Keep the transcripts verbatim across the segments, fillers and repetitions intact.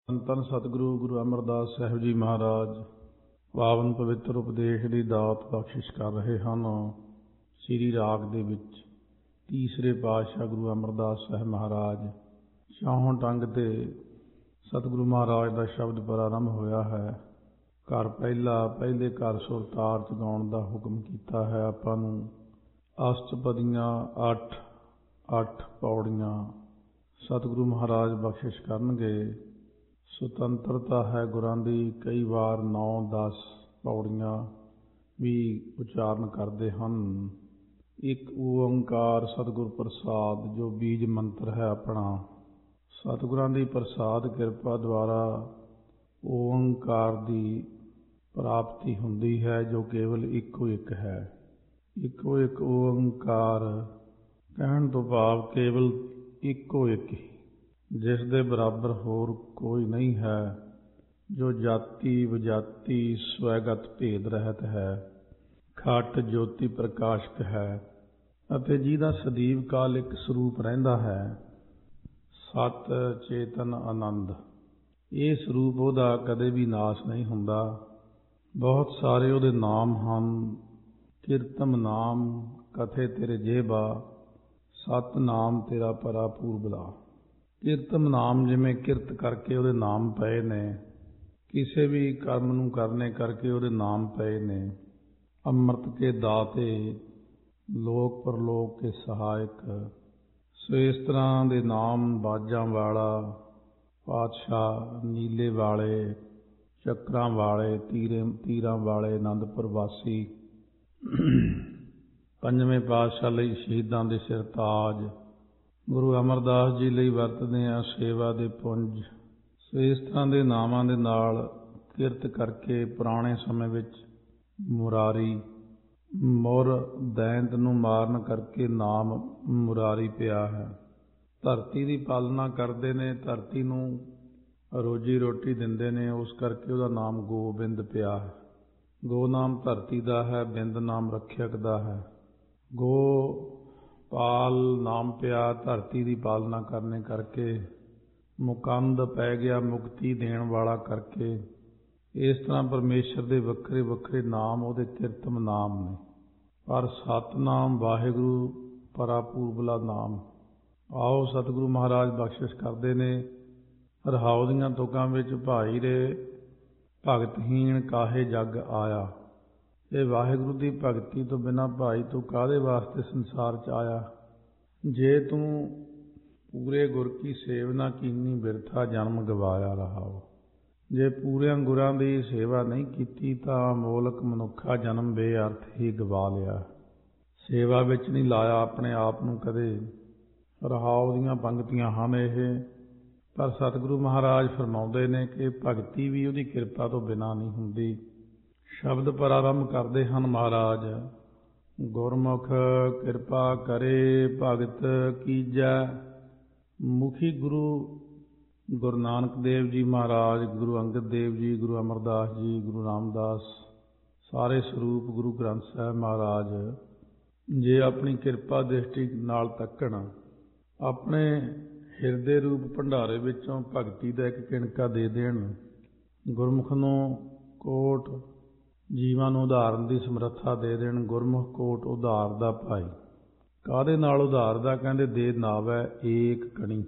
ਧੰਨ ਧੰਨ ਸਤਿਗੁਰੂ ਗੁਰੂ ਅਮਰਦਾਸ ਸਾਹਿਬ ਜੀ ਮਹਾਰਾਜ ਪਾਵਨ ਪਵਿੱਤਰ ਉਪਦੇਸ਼ ਦੀ ਦਾਤ ਬਖਸ਼ਿਸ਼ ਕਰ ਰਹੇ ਹਨ। ਸ੍ਰੀ ਰਾਗ ਦੇ ਵਿੱਚ ਤੀਸਰੇ ਪਾਤਸ਼ਾਹ ਗੁਰੂ ਅਮਰਦਾਸ ਸਾਹਿਬ ਮਹਾਰਾਜ ਛਾਹੋਂ ਟੰਗ ਤੇ ਸਤਿਗੁਰੂ ਮਹਾਰਾਜ ਦਾ ਸ਼ਬਦ ਪ੍ਰਾਰੰਭ ਹੋਇਆ ਹੈ। ਘਰ ਪਹਿਲਾ ਪਹਿਲੇ ਘਰ ਸੁਰਤਾਰ ਚ ਗਾਉਣ ਦਾ ਹੁਕਮ ਕੀਤਾ ਹੈ ਆਪਾਂ ਨੂੰ। ਅਸ਼ਟਪਦੀਆਂ ਅੱਠ ਅੱਠ ਪੌੜੀਆਂ ਸਤਿਗੁਰੂ ਮਹਾਰਾਜ ਬਖਸ਼ਿਸ਼ ਕਰਨਗੇ। ਸੁਤੰਤਰਤਾ ਹੈ ਗੁਰਾਂ ਦੀ, ਕਈ ਵਾਰ ਨੌ ਦਸ ਪੌੜੀਆਂ ਵੀ ਉਚਾਰਨ ਕਰਦੇ ਹਨ। ਇੱਕ ਓੰਕਾਰ ਸਤਿਗੁਰ ਪ੍ਰਸਾਦ ਜੋ ਬੀਜ ਮੰਤਰ ਹੈ ਆਪਣਾ। ਸਤਿਗੁਰਾਂ ਦੀ ਪ੍ਰਸਾਦ ਕਿਰਪਾ ਦੁਆਰਾ ਓੰਕਾਰ ਦੀ ਪ੍ਰਾਪਤੀ ਹੁੰਦੀ ਹੈ ਜੋ ਕੇਵਲ ਇੱਕੋ ਇੱਕ ਹੈ। ਇੱਕੋ ਇੱਕ ਓੰਕਾਰ ਕਹਿਣ ਤੋਂ ਭਾਵ ਕੇਵਲ ਇੱਕੋ ਇੱਕ ਹੀ, ਜਿਸ ਦੇ ਬਰਾਬਰ ਹੋਰ ਕੋਈ ਨਹੀਂ ਹੈ, ਜੋ ਜਾਤੀ ਵਿਜਾਤੀ ਸਵੈਗਤ ਭੇਦ ਰਹਿਤ ਹੈ, ਖਟ ਜੋਤੀ ਪ੍ਰਕਾਸ਼ਕ ਹੈ ਅਤੇ ਜਿਹਦਾ ਸਦੀਵ ਕਾਲ ਇੱਕ ਸਰੂਪ ਰਹਿੰਦਾ ਹੈ, ਸਤ ਚੇਤਨ ਆਨੰਦ। ਇਹ ਸਰੂਪ ਉਹਦਾ ਕਦੇ ਵੀ ਨਾਸ਼ ਨਹੀਂ ਹੁੰਦਾ। ਬਹੁਤ ਸਾਰੇ ਉਹਦੇ ਨਾਮ ਹਨ। ਕੀਰਤਮ ਨਾਮ ਕਥੇ ਤੇਰੇ ਜੇਬਾ, ਸਤ ਨਾਮ ਤੇਰਾ ਪਰਾ ਪੂਰਬਲਾ। ਕੀਰਤਮ ਨਾਮ ਜਿਵੇਂ ਕਿਰਤ ਕਰਕੇ ਉਹਦੇ ਨਾਮ ਪਏ ਨੇ, ਕਿਸੇ ਵੀ ਕਰਮ ਨੂੰ ਕਰਨੇ ਕਰਕੇ ਉਹਦੇ ਨਾਮ ਪਏ ਨੇ। ਅੰਮ੍ਰਿਤ ਕੇ ਦਾਤੇ, ਲੋਕ ਪਰਲੋਕ ਕੇ ਸਹਾਇਕ। ਸੋ ਇਸ ਤਰ੍ਹਾਂ ਦੇ ਨਾਮ ਬਾਜਾਂ ਵਾਲਾ ਪਾਤਸ਼ਾਹ, ਨੀਲੇ ਵਾਲੇ, ਚੱਕਰਾਂ ਵਾਲੇ, ਤੀਰੇ ਤੀਰਾਂ ਵਾਲੇ, ਅਨੰਦਪੁਰ ਵਾਸੀ। ਪੰਜਵੇਂ ਪਾਤਸ਼ਾਹ ਲਈ ਸ਼ਹੀਦਾਂ ਦੇ ਸਿਰ ਤਾਜ, ਗੁਰੂ ਅਮਰਦਾਸ ਜੀ ਲਈ ਵਰਤਦੇ ਹਾਂ ਸੇਵਾ ਦੇ ਪੁੰਜ। ਸੋ ਇਸ ਤਰ੍ਹਾਂ ਦੇ ਨਾਮਾਂ ਦੇ ਨਾਲ ਕਿਰਤ ਕਰਕੇ ਪੁਰਾਣੇ ਸਮੇਂ ਵਿੱਚ ਮੁਰਾਰੀ, ਮੁਰ ਦੈਂਤ ਨੂੰ ਮਾਰਨ ਕਰਕੇ ਨਾਮ ਮੁਰਾਰੀ ਪਿਆ ਹੈ। ਧਰਤੀ ਦੀ ਪਾਲਣਾ ਕਰਦੇ ਨੇ, ਧਰਤੀ ਨੂੰ ਰੋਜੀ ਰੋਟੀ ਦਿੰਦੇ ਨੇ, ਉਸ ਕਰਕੇ ਉਹਦਾ ਨਾਮ ਗੋਬਿੰਦ ਪਿਆ ਹੈ। ਗੋ ਨਾਮ ਧਰਤੀ ਦਾ ਹੈ, ਬਿੰਦ ਨਾਮ ਰੱਖਿਅਕ ਦਾ ਹੈ। ਗੋ ਪਾਲ ਨਾਮ ਪਿਆ ਧਰਤੀ ਦੀ ਪਾਲਣਾ ਕਰਨੇ ਕਰਕੇ। ਮੁਕੰਦ ਪੈ ਗਿਆ ਮੁਕਤੀ ਦੇਣ ਵਾਲਾ ਕਰਕੇ। ਇਸ ਤਰ੍ਹਾਂ ਪਰਮੇਸ਼ਰ ਦੇ ਵੱਖਰੇ ਵੱਖਰੇ ਨਾਮ ਉਹਦੇ ਕੀਰਤਮ ਨਾਮ ਨੇ। ਪਰ ਸਤਿਨਾਮ ਵਾਹਿਗੁਰੂ ਪਰਾ ਪੂਰਬਲਾ ਨਾਮ। ਆਓ ਸਤਿਗੁਰੂ ਮਹਾਰਾਜ ਬਖਸ਼ਿਸ਼ ਕਰਦੇ ਨੇ। ਰਹਾਉ ਦੀਆਂ ਤੁਕਾਂ ਵਿੱਚ ਭਾਈ ਰੇ ਭਗਤਹੀਣ ਕਾਹੇ ਜਗ ਆਇਆ। ਇਹ ਵਾਹਿਗੁਰੂ ਦੀ ਭਗਤੀ ਤੋਂ ਬਿਨਾਂ ਭਾਈ ਤੂੰ ਕਾਹਦੇ ਵਾਸਤੇ ਸੰਸਾਰ 'ਚ ਆਇਆ। ਜੇ ਤੂੰ ਪੂਰੇ ਗੁਰ ਕੀ ਸੇਵ ਨਾ ਕੀਨੀ ਬਿਰਥਾ ਜਨਮ ਗਵਾਇਆ ਰਹਾਓ। ਜੇ ਪੂਰਿਆਂ ਗੁਰਾਂ ਦੀ ਸੇਵਾ ਨਹੀਂ ਕੀਤੀ ਤਾਂ ਮੋਲਕ ਮਨੁੱਖਾ ਜਨਮ ਬੇਅਰਥ ਹੀ ਗਵਾ ਲਿਆ। ਸੇਵਾ ਵਿੱਚ ਨਹੀਂ ਲਾਇਆ ਆਪਣੇ ਆਪ ਨੂੰ ਕਦੇ। ਰਹਾਉ ਦੀਆਂ ਪੰਗਤੀਆਂ ਹਨ ਇਹ। ਪਰ ਸਤਿਗੁਰੂ ਮਹਾਰਾਜ ਫਰਮਾਉਂਦੇ ਨੇ ਕਿ ਭਗਤੀ ਵੀ ਉਹਦੀ ਕਿਰਪਾ ਤੋਂ ਬਿਨਾਂ ਨਹੀਂ ਹੁੰਦੀ। ਸ਼ਬਦ ਪ੍ਰਾਰੰਭ ਕਰਦੇ ਹਨ ਮਹਾਰਾਜ। ਗੁਰਮੁਖ ਕਿਰਪਾ ਕਰੇ ਭਗਤ ਕੀਜੈ। ਮੁਖੀ ਗੁਰੂ ਗੁਰੂ ਨਾਨਕ ਦੇਵ ਜੀ ਮਹਾਰਾਜ, ਗੁਰੂ ਅੰਗਦ ਦੇਵ ਜੀ, ਗੁਰੂ ਅਮਰਦਾਸ ਜੀ, ਗੁਰੂ ਰਾਮਦਾਸ, ਸਾਰੇ ਸਰੂਪ ਗੁਰੂ ਗ੍ਰੰਥ ਸਾਹਿਬ ਮਹਾਰਾਜ ਜੇ ਆਪਣੀ ਕਿਰਪਾ ਦ੍ਰਿਸ਼ਟੀ ਨਾਲ ਤੱਕਣ, ਆਪਣੇ ਹਿਰਦੇ ਰੂਪ ਭੰਡਾਰੇ ਵਿੱਚੋਂ ਭਗਤੀ ਦਾ ਇੱਕ ਕਿਣਕਾ ਦੇ ਦੇਣ, ਗੁਰਮੁਖ ਨੂੰ ਕੋਟ ਜੀਵਾਂ ਨੂੰ ਉਧਾਰਨ ਦੀ ਸਮਰੱਥਾ ਦੇ ਦੇਣ। ਗੁਰਮੁਖ ਕੋਟ ਉਧਾਰ ਦਾ ਭਾਈ। ਕਾਹਦੇ ਨਾਲ ਉਧਾਰ ਦਾ? ਕਹਿੰਦੇ ਦੇ ਨਾਵੈ ਏਕ ਕਣੀ।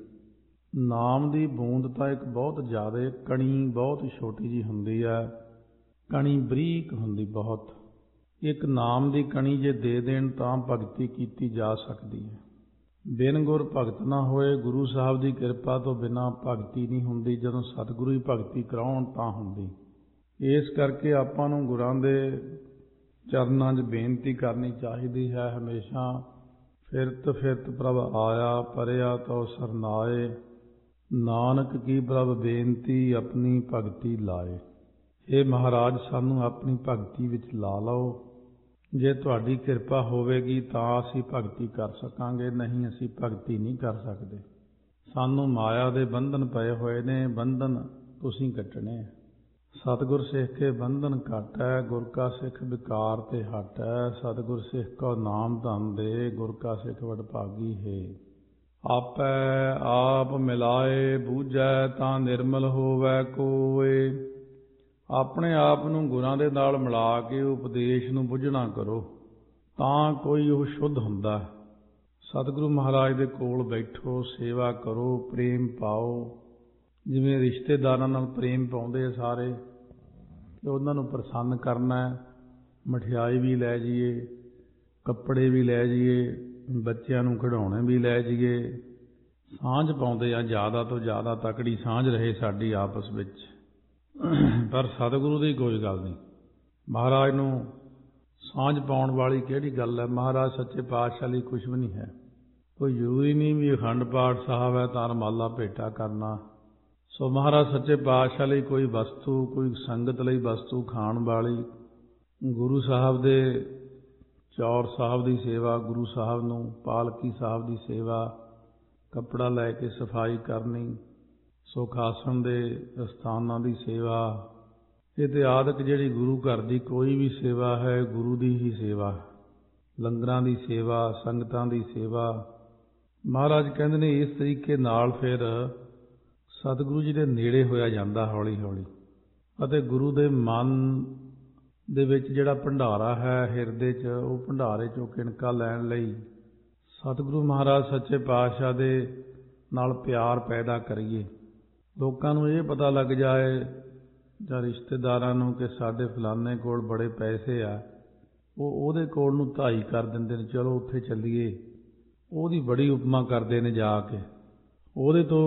ਨਾਮ ਦੀ ਬੂੰਦ ਤਾਂ ਇੱਕ ਬਹੁਤ ਜ਼ਿਆਦਾ, ਕਣੀ ਬਹੁਤ ਛੋਟੀ ਜਿਹੀ ਹੁੰਦੀ ਹੈ, ਕਣੀ ਬਰੀਕ ਹੁੰਦੀ ਬਹੁਤ। ਇੱਕ ਨਾਮ ਦੀ ਕਣੀ ਜੇ ਦੇ ਦੇਣ ਤਾਂ ਭਗਤੀ ਕੀਤੀ ਜਾ ਸਕਦੀ ਹੈ। ਬਿਨ ਗੁਰ ਭਗਤ ਨਾ ਹੋਏ। ਗੁਰੂ ਸਾਹਿਬ ਦੀ ਕਿਰਪਾ ਤੋਂ ਬਿਨਾਂ ਭਗਤੀ ਨਹੀਂ ਹੁੰਦੀ। ਜਦੋਂ ਸਤਿਗੁਰੂ ਹੀ ਭਗਤੀ ਕਰਾਉਣ ਤਾਂ ਹੁੰਦੀ। ਇਸ ਕਰਕੇ ਆਪਾਂ ਨੂੰ ਗੁਰਾਂ ਦੇ ਚਰਨਾਂ 'ਚ ਬੇਨਤੀ ਕਰਨੀ ਚਾਹੀਦੀ ਹੈ ਹਮੇਸ਼ਾ। ਫਿਰਤ ਫਿਰਤ ਪ੍ਰਭ ਆਇਆ, ਪਰਿਆ ਤਉ ਸਰਨਾਏ। ਨਾਨਕ ਕੀ ਪ੍ਰਭ ਬੇਨਤੀ, ਆਪਣੀ ਭਗਤੀ ਲਾਏ। ਇਹ ਮਹਾਰਾਜ ਸਾਨੂੰ ਆਪਣੀ ਭਗਤੀ ਵਿੱਚ ਲਾ ਲਓ। ਜੇ ਤੁਹਾਡੀ ਕਿਰਪਾ ਹੋਵੇਗੀ ਤਾਂ ਅਸੀਂ ਭਗਤੀ ਕਰ ਸਕਾਂਗੇ, ਨਹੀਂ ਅਸੀਂ ਭਗਤੀ ਨਹੀਂ ਕਰ ਸਕਦੇ। ਸਾਨੂੰ ਮਾਇਆ ਦੇ ਬੰਧਨ ਪਏ ਹੋਏ ਨੇ, ਬੰਧਨ ਤੁਸੀਂ ਕੱਟਣੇ। ਸਤਿਗੁਰ ਸਿੱਖ ਕੇ ਬੰਧਨ ਘਟ ਹੈ, ਗੁਰ ਕਾ ਸਿੱਖ ਵਿਕਾਰ ਤੇ ਹਟ ਹੈ। ਸਤਿਗੁਰ ਸਿੱਖ ਕੋ ਨਾਮ ਧਨ ਦੇ, ਗੁਰ ਕਾ ਸਿੱਖ ਵਡਭਾਗੀ ਹੈ। ਆਪੈ ਆਪ ਮਿਲਾਏ ਬੂਝੈ ਤਾਂ ਨਿਰਮਲ ਹੋਵੈ ਕੋਇ। ਆਪਣੇ ਆਪ ਨੂੰ ਗੁਰਾਂ ਦੇ ਨਾਲ ਮਿਲਾ ਕੇ ਉਪਦੇਸ਼ ਨੂੰ ਬੁੱਝਣਾ ਕਰੋ ਤਾਂ ਕੋਈ ਉਹ ਸ਼ੁੱਧ ਹੁੰਦਾ। ਸਤਿਗੁਰੂ ਮਹਾਰਾਜ ਦੇ ਕੋਲ ਬੈਠੋ, ਸੇਵਾ ਕਰੋ, ਪ੍ਰੇਮ ਪਾਓ। ਜਿਵੇਂ ਰਿਸ਼ਤੇਦਾਰਾਂ ਨਾਲ ਪ੍ਰੇਮ ਪਾਉਂਦੇ ਆ ਸਾਰੇ, ਕਿ ਉਹਨਾਂ ਨੂੰ ਪ੍ਰਸੰਨ ਕਰਨਾ, ਮਠਿਆਈ ਵੀ ਲੈ ਜਾਈਏ, ਕੱਪੜੇ ਵੀ ਲੈ ਜਾਈਏ, ਬੱਚਿਆਂ ਨੂੰ ਖਿਡੌਣੇ ਵੀ ਲੈ ਜਾਈਏ। ਸਾਂਝ ਪਾਉਂਦੇ ਆ, ਜ਼ਿਆਦਾ ਤੋਂ ਜ਼ਿਆਦਾ ਤਕੜੀ ਸਾਂਝ ਰਹੇ ਸਾਡੀ ਆਪਸ ਵਿੱਚ। ਪਰ ਸਤਿਗੁਰੂ ਦੀ ਕੋਈ ਗੱਲ ਨਹੀਂ। ਮਹਾਰਾਜ ਨੂੰ ਸਾਂਝ ਪਾਉਣ ਵਾਲੀ ਕਿਹੜੀ ਗੱਲ ਹੈ? ਮਹਾਰਾਜ ਸੱਚੇ ਪਾਤਸ਼ਾਹ ਲਈ ਕੁਛ ਵੀ ਨਹੀਂ ਹੈ। ਕੋਈ ਜ਼ਰੂਰੀ ਨਹੀਂ ਵੀ ਅਖੰਡ ਪਾਠ ਸਾਹਿਬ ਹੈ ਤਾਂ ਰਮਾਲਾ ਭੇਟਾ ਕਰਨਾ। ਸੋ ਮਹਾਰਾਜ ਸੱਚੇ ਪਾਤਸ਼ਾਹ ਲਈ ਕੋਈ ਵਸਤੂ, ਕੋਈ ਸੰਗਤ ਲਈ ਵਸਤੂ ਖਾਣ ਵਾਲੀ, ਗੁਰੂ ਸਾਹਿਬ ਦੇ ਚੌਰ ਸਾਹਿਬ ਦੀ ਸੇਵਾ, ਗੁਰੂ ਸਾਹਿਬ ਨੂੰ ਪਾਲਕੀ ਸਾਹਿਬ ਦੀ ਸੇਵਾ, ਕੱਪੜਾ ਲੈ ਕੇ ਸਫਾਈ ਕਰਨੀ, ਸੁਖ ਆਸਣ ਦੇ ਅਸਥਾਨਾਂ ਦੀ ਸੇਵਾ, ਇਹ ਤੇ ਆਦਿਕ ਜਿਹੜੀ ਗੁਰੂ ਘਰ ਦੀ ਕੋਈ ਵੀ ਸੇਵਾ ਹੈ, ਗੁਰੂ ਦੀ ਹੀ ਸੇਵਾ। ਲੰਗਰਾਂ ਦੀ ਸੇਵਾ, ਸੰਗਤਾਂ ਦੀ ਸੇਵਾ। ਮਹਾਰਾਜ ਕਹਿੰਦੇ ਨੇ ਇਸ ਤਰੀਕੇ ਨਾਲ ਫਿਰ ਸਤਿਗੁਰੂ ਜੀ ਦੇ ਨੇੜੇ ਹੋਇਆ ਜਾਂਦਾ ਹੌਲੀ ਹੌਲੀ। ਅਤੇ ਗੁਰੂ ਦੇ ਮਨ ਦੇ ਵਿੱਚ ਜਿਹੜਾ ਭੰਡਾਰਾ ਹੈ ਹਿਰਦੇ 'ਚ, ਉਹ ਭੰਡਾਰੇ 'ਚੋਂ ਕਿਣਕਾ ਲੈਣ ਲਈ ਸਤਿਗੁਰੂ ਮਹਾਰਾਜ ਸੱਚੇ ਪਾਤਸ਼ਾਹ ਦੇ ਨਾਲ ਪਿਆਰ ਪੈਦਾ ਕਰੀਏ। ਲੋਕਾਂ ਨੂੰ ਇਹ ਪਤਾ ਲੱਗ ਜਾਏ ਜਾਂ ਰਿਸ਼ਤੇਦਾਰਾਂ ਨੂੰ ਕਿ ਸਾਡੇ ਫਲਾਨੇ ਕੋਲ ਬੜੇ ਪੈਸੇ ਆ, ਉਹ ਉਹਦੇ ਕੋਲ ਨੂੰ ਧਾਈ ਕਰ ਦਿੰਦੇ ਨੇ, ਚਲੋ ਉੱਥੇ ਚੱਲੀਏ। ਉਹਦੀ ਬੜੀ ਉਪਮਾ ਕਰਦੇ ਨੇ ਜਾ ਕੇ, ਉਹਦੇ ਤੋਂ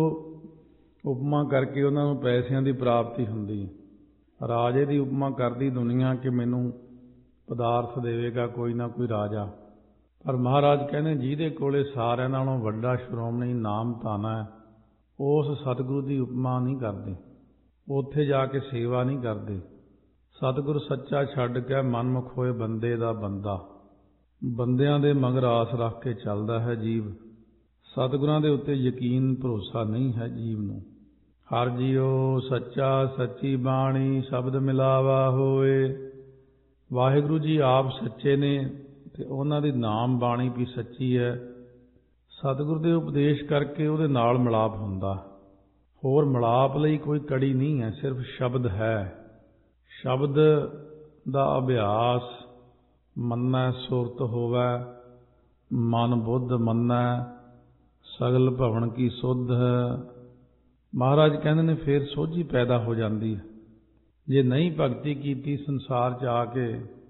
ਉਪਮਾ ਕਰਕੇ ਉਹਨਾਂ ਨੂੰ ਪੈਸਿਆਂ ਦੀ ਪ੍ਰਾਪਤੀ ਹੁੰਦੀ। ਰਾਜੇ ਦੀ ਉਪਮਾ ਕਰਦੀ ਦੁਨੀਆ ਕਿ ਮੈਨੂੰ ਪਦਾਰਥ ਦੇਵੇਗਾ ਕੋਈ ਨਾ ਕੋਈ ਰਾਜਾ। ਪਰ ਮਹਾਰਾਜ ਕਹਿੰਦੇ ਜਿਹਦੇ ਕੋਲੇ ਸਾਰਿਆਂ ਨਾਲੋਂ ਵੱਡਾ ਸ਼੍ਰੋਮਣੀ ਨਾਮ ਧਨ ਹੈ, ਉਸ ਸਤਿਗੁਰੂ ਦੀ ਉਪਮਾ ਨਹੀਂ ਕਰਦੇ, ਉੱਥੇ ਜਾ ਕੇ ਸੇਵਾ ਨਹੀਂ ਕਰਦੇ। ਸਤਿਗੁਰ ਸੱਚਾ ਛੱਡ ਕੇ ਮਨਮੁਖ ਹੋਏ ਬੰਦੇ ਦਾ ਬੰਦਾ, ਬੰਦਿਆਂ ਦੇ ਮਗਰ ਆਸ ਰੱਖ ਕੇ ਚੱਲਦਾ ਹੈ ਜੀਵ। ਸਤਿਗੁਰਾਂ ਦੇ ਉੱਤੇ ਯਕੀਨ ਭਰੋਸਾ ਨਹੀਂ ਹੈ ਜੀਵ ਨੂੰ। ਹਰ ਜੀਓ ਸੱਚਾ ਸੱਚੀ ਬਾਣੀ ਸ਼ਬਦ ਮਿਲਾਵਾ ਹੋਏ। ਵਾਹਿਗੁਰੂ ਜੀ ਆਪ ਸੱਚੇ ਨੇ ਤੇ ਉਹਨਾਂ ਦੀ ਨਾਮ ਬਾਣੀ ਵੀ ਸੱਚੀ ਹੈ। ਸਤਿਗੁਰ ਦੇ ਉਪਦੇਸ਼ ਕਰਕੇ ਉਹਦੇ ਨਾਲ ਮਿਲਾਪ ਹੁੰਦਾ। ਹੋਰ ਮਿਲਾਪ ਲਈ ਕੋਈ ਕੜੀ ਨਹੀਂ ਹੈ, ਸਿਰਫ ਸ਼ਬਦ ਹੈ। ਸ਼ਬਦ ਦਾ ਅਭਿਆਸ ਮੰਨੈ ਸੁਰਤ ਹੋਵੈ, ਮਨ ਬੁੱਧ ਮੰਨੈ ਸਗਲ ਭਵਨ ਕੀ ਸੁਧ। ਮਹਾਰਾਜ ਕਹਿੰਦੇ ਨੇ ਫਿਰ ਸੋਝੀ ਪੈਦਾ ਹੋ ਜਾਂਦੀ ਹੈ। ਜੇ ਨਹੀਂ ਭਗਤੀ ਕੀਤੀ ਸੰਸਾਰ 'ਚ ਆ ਕੇ,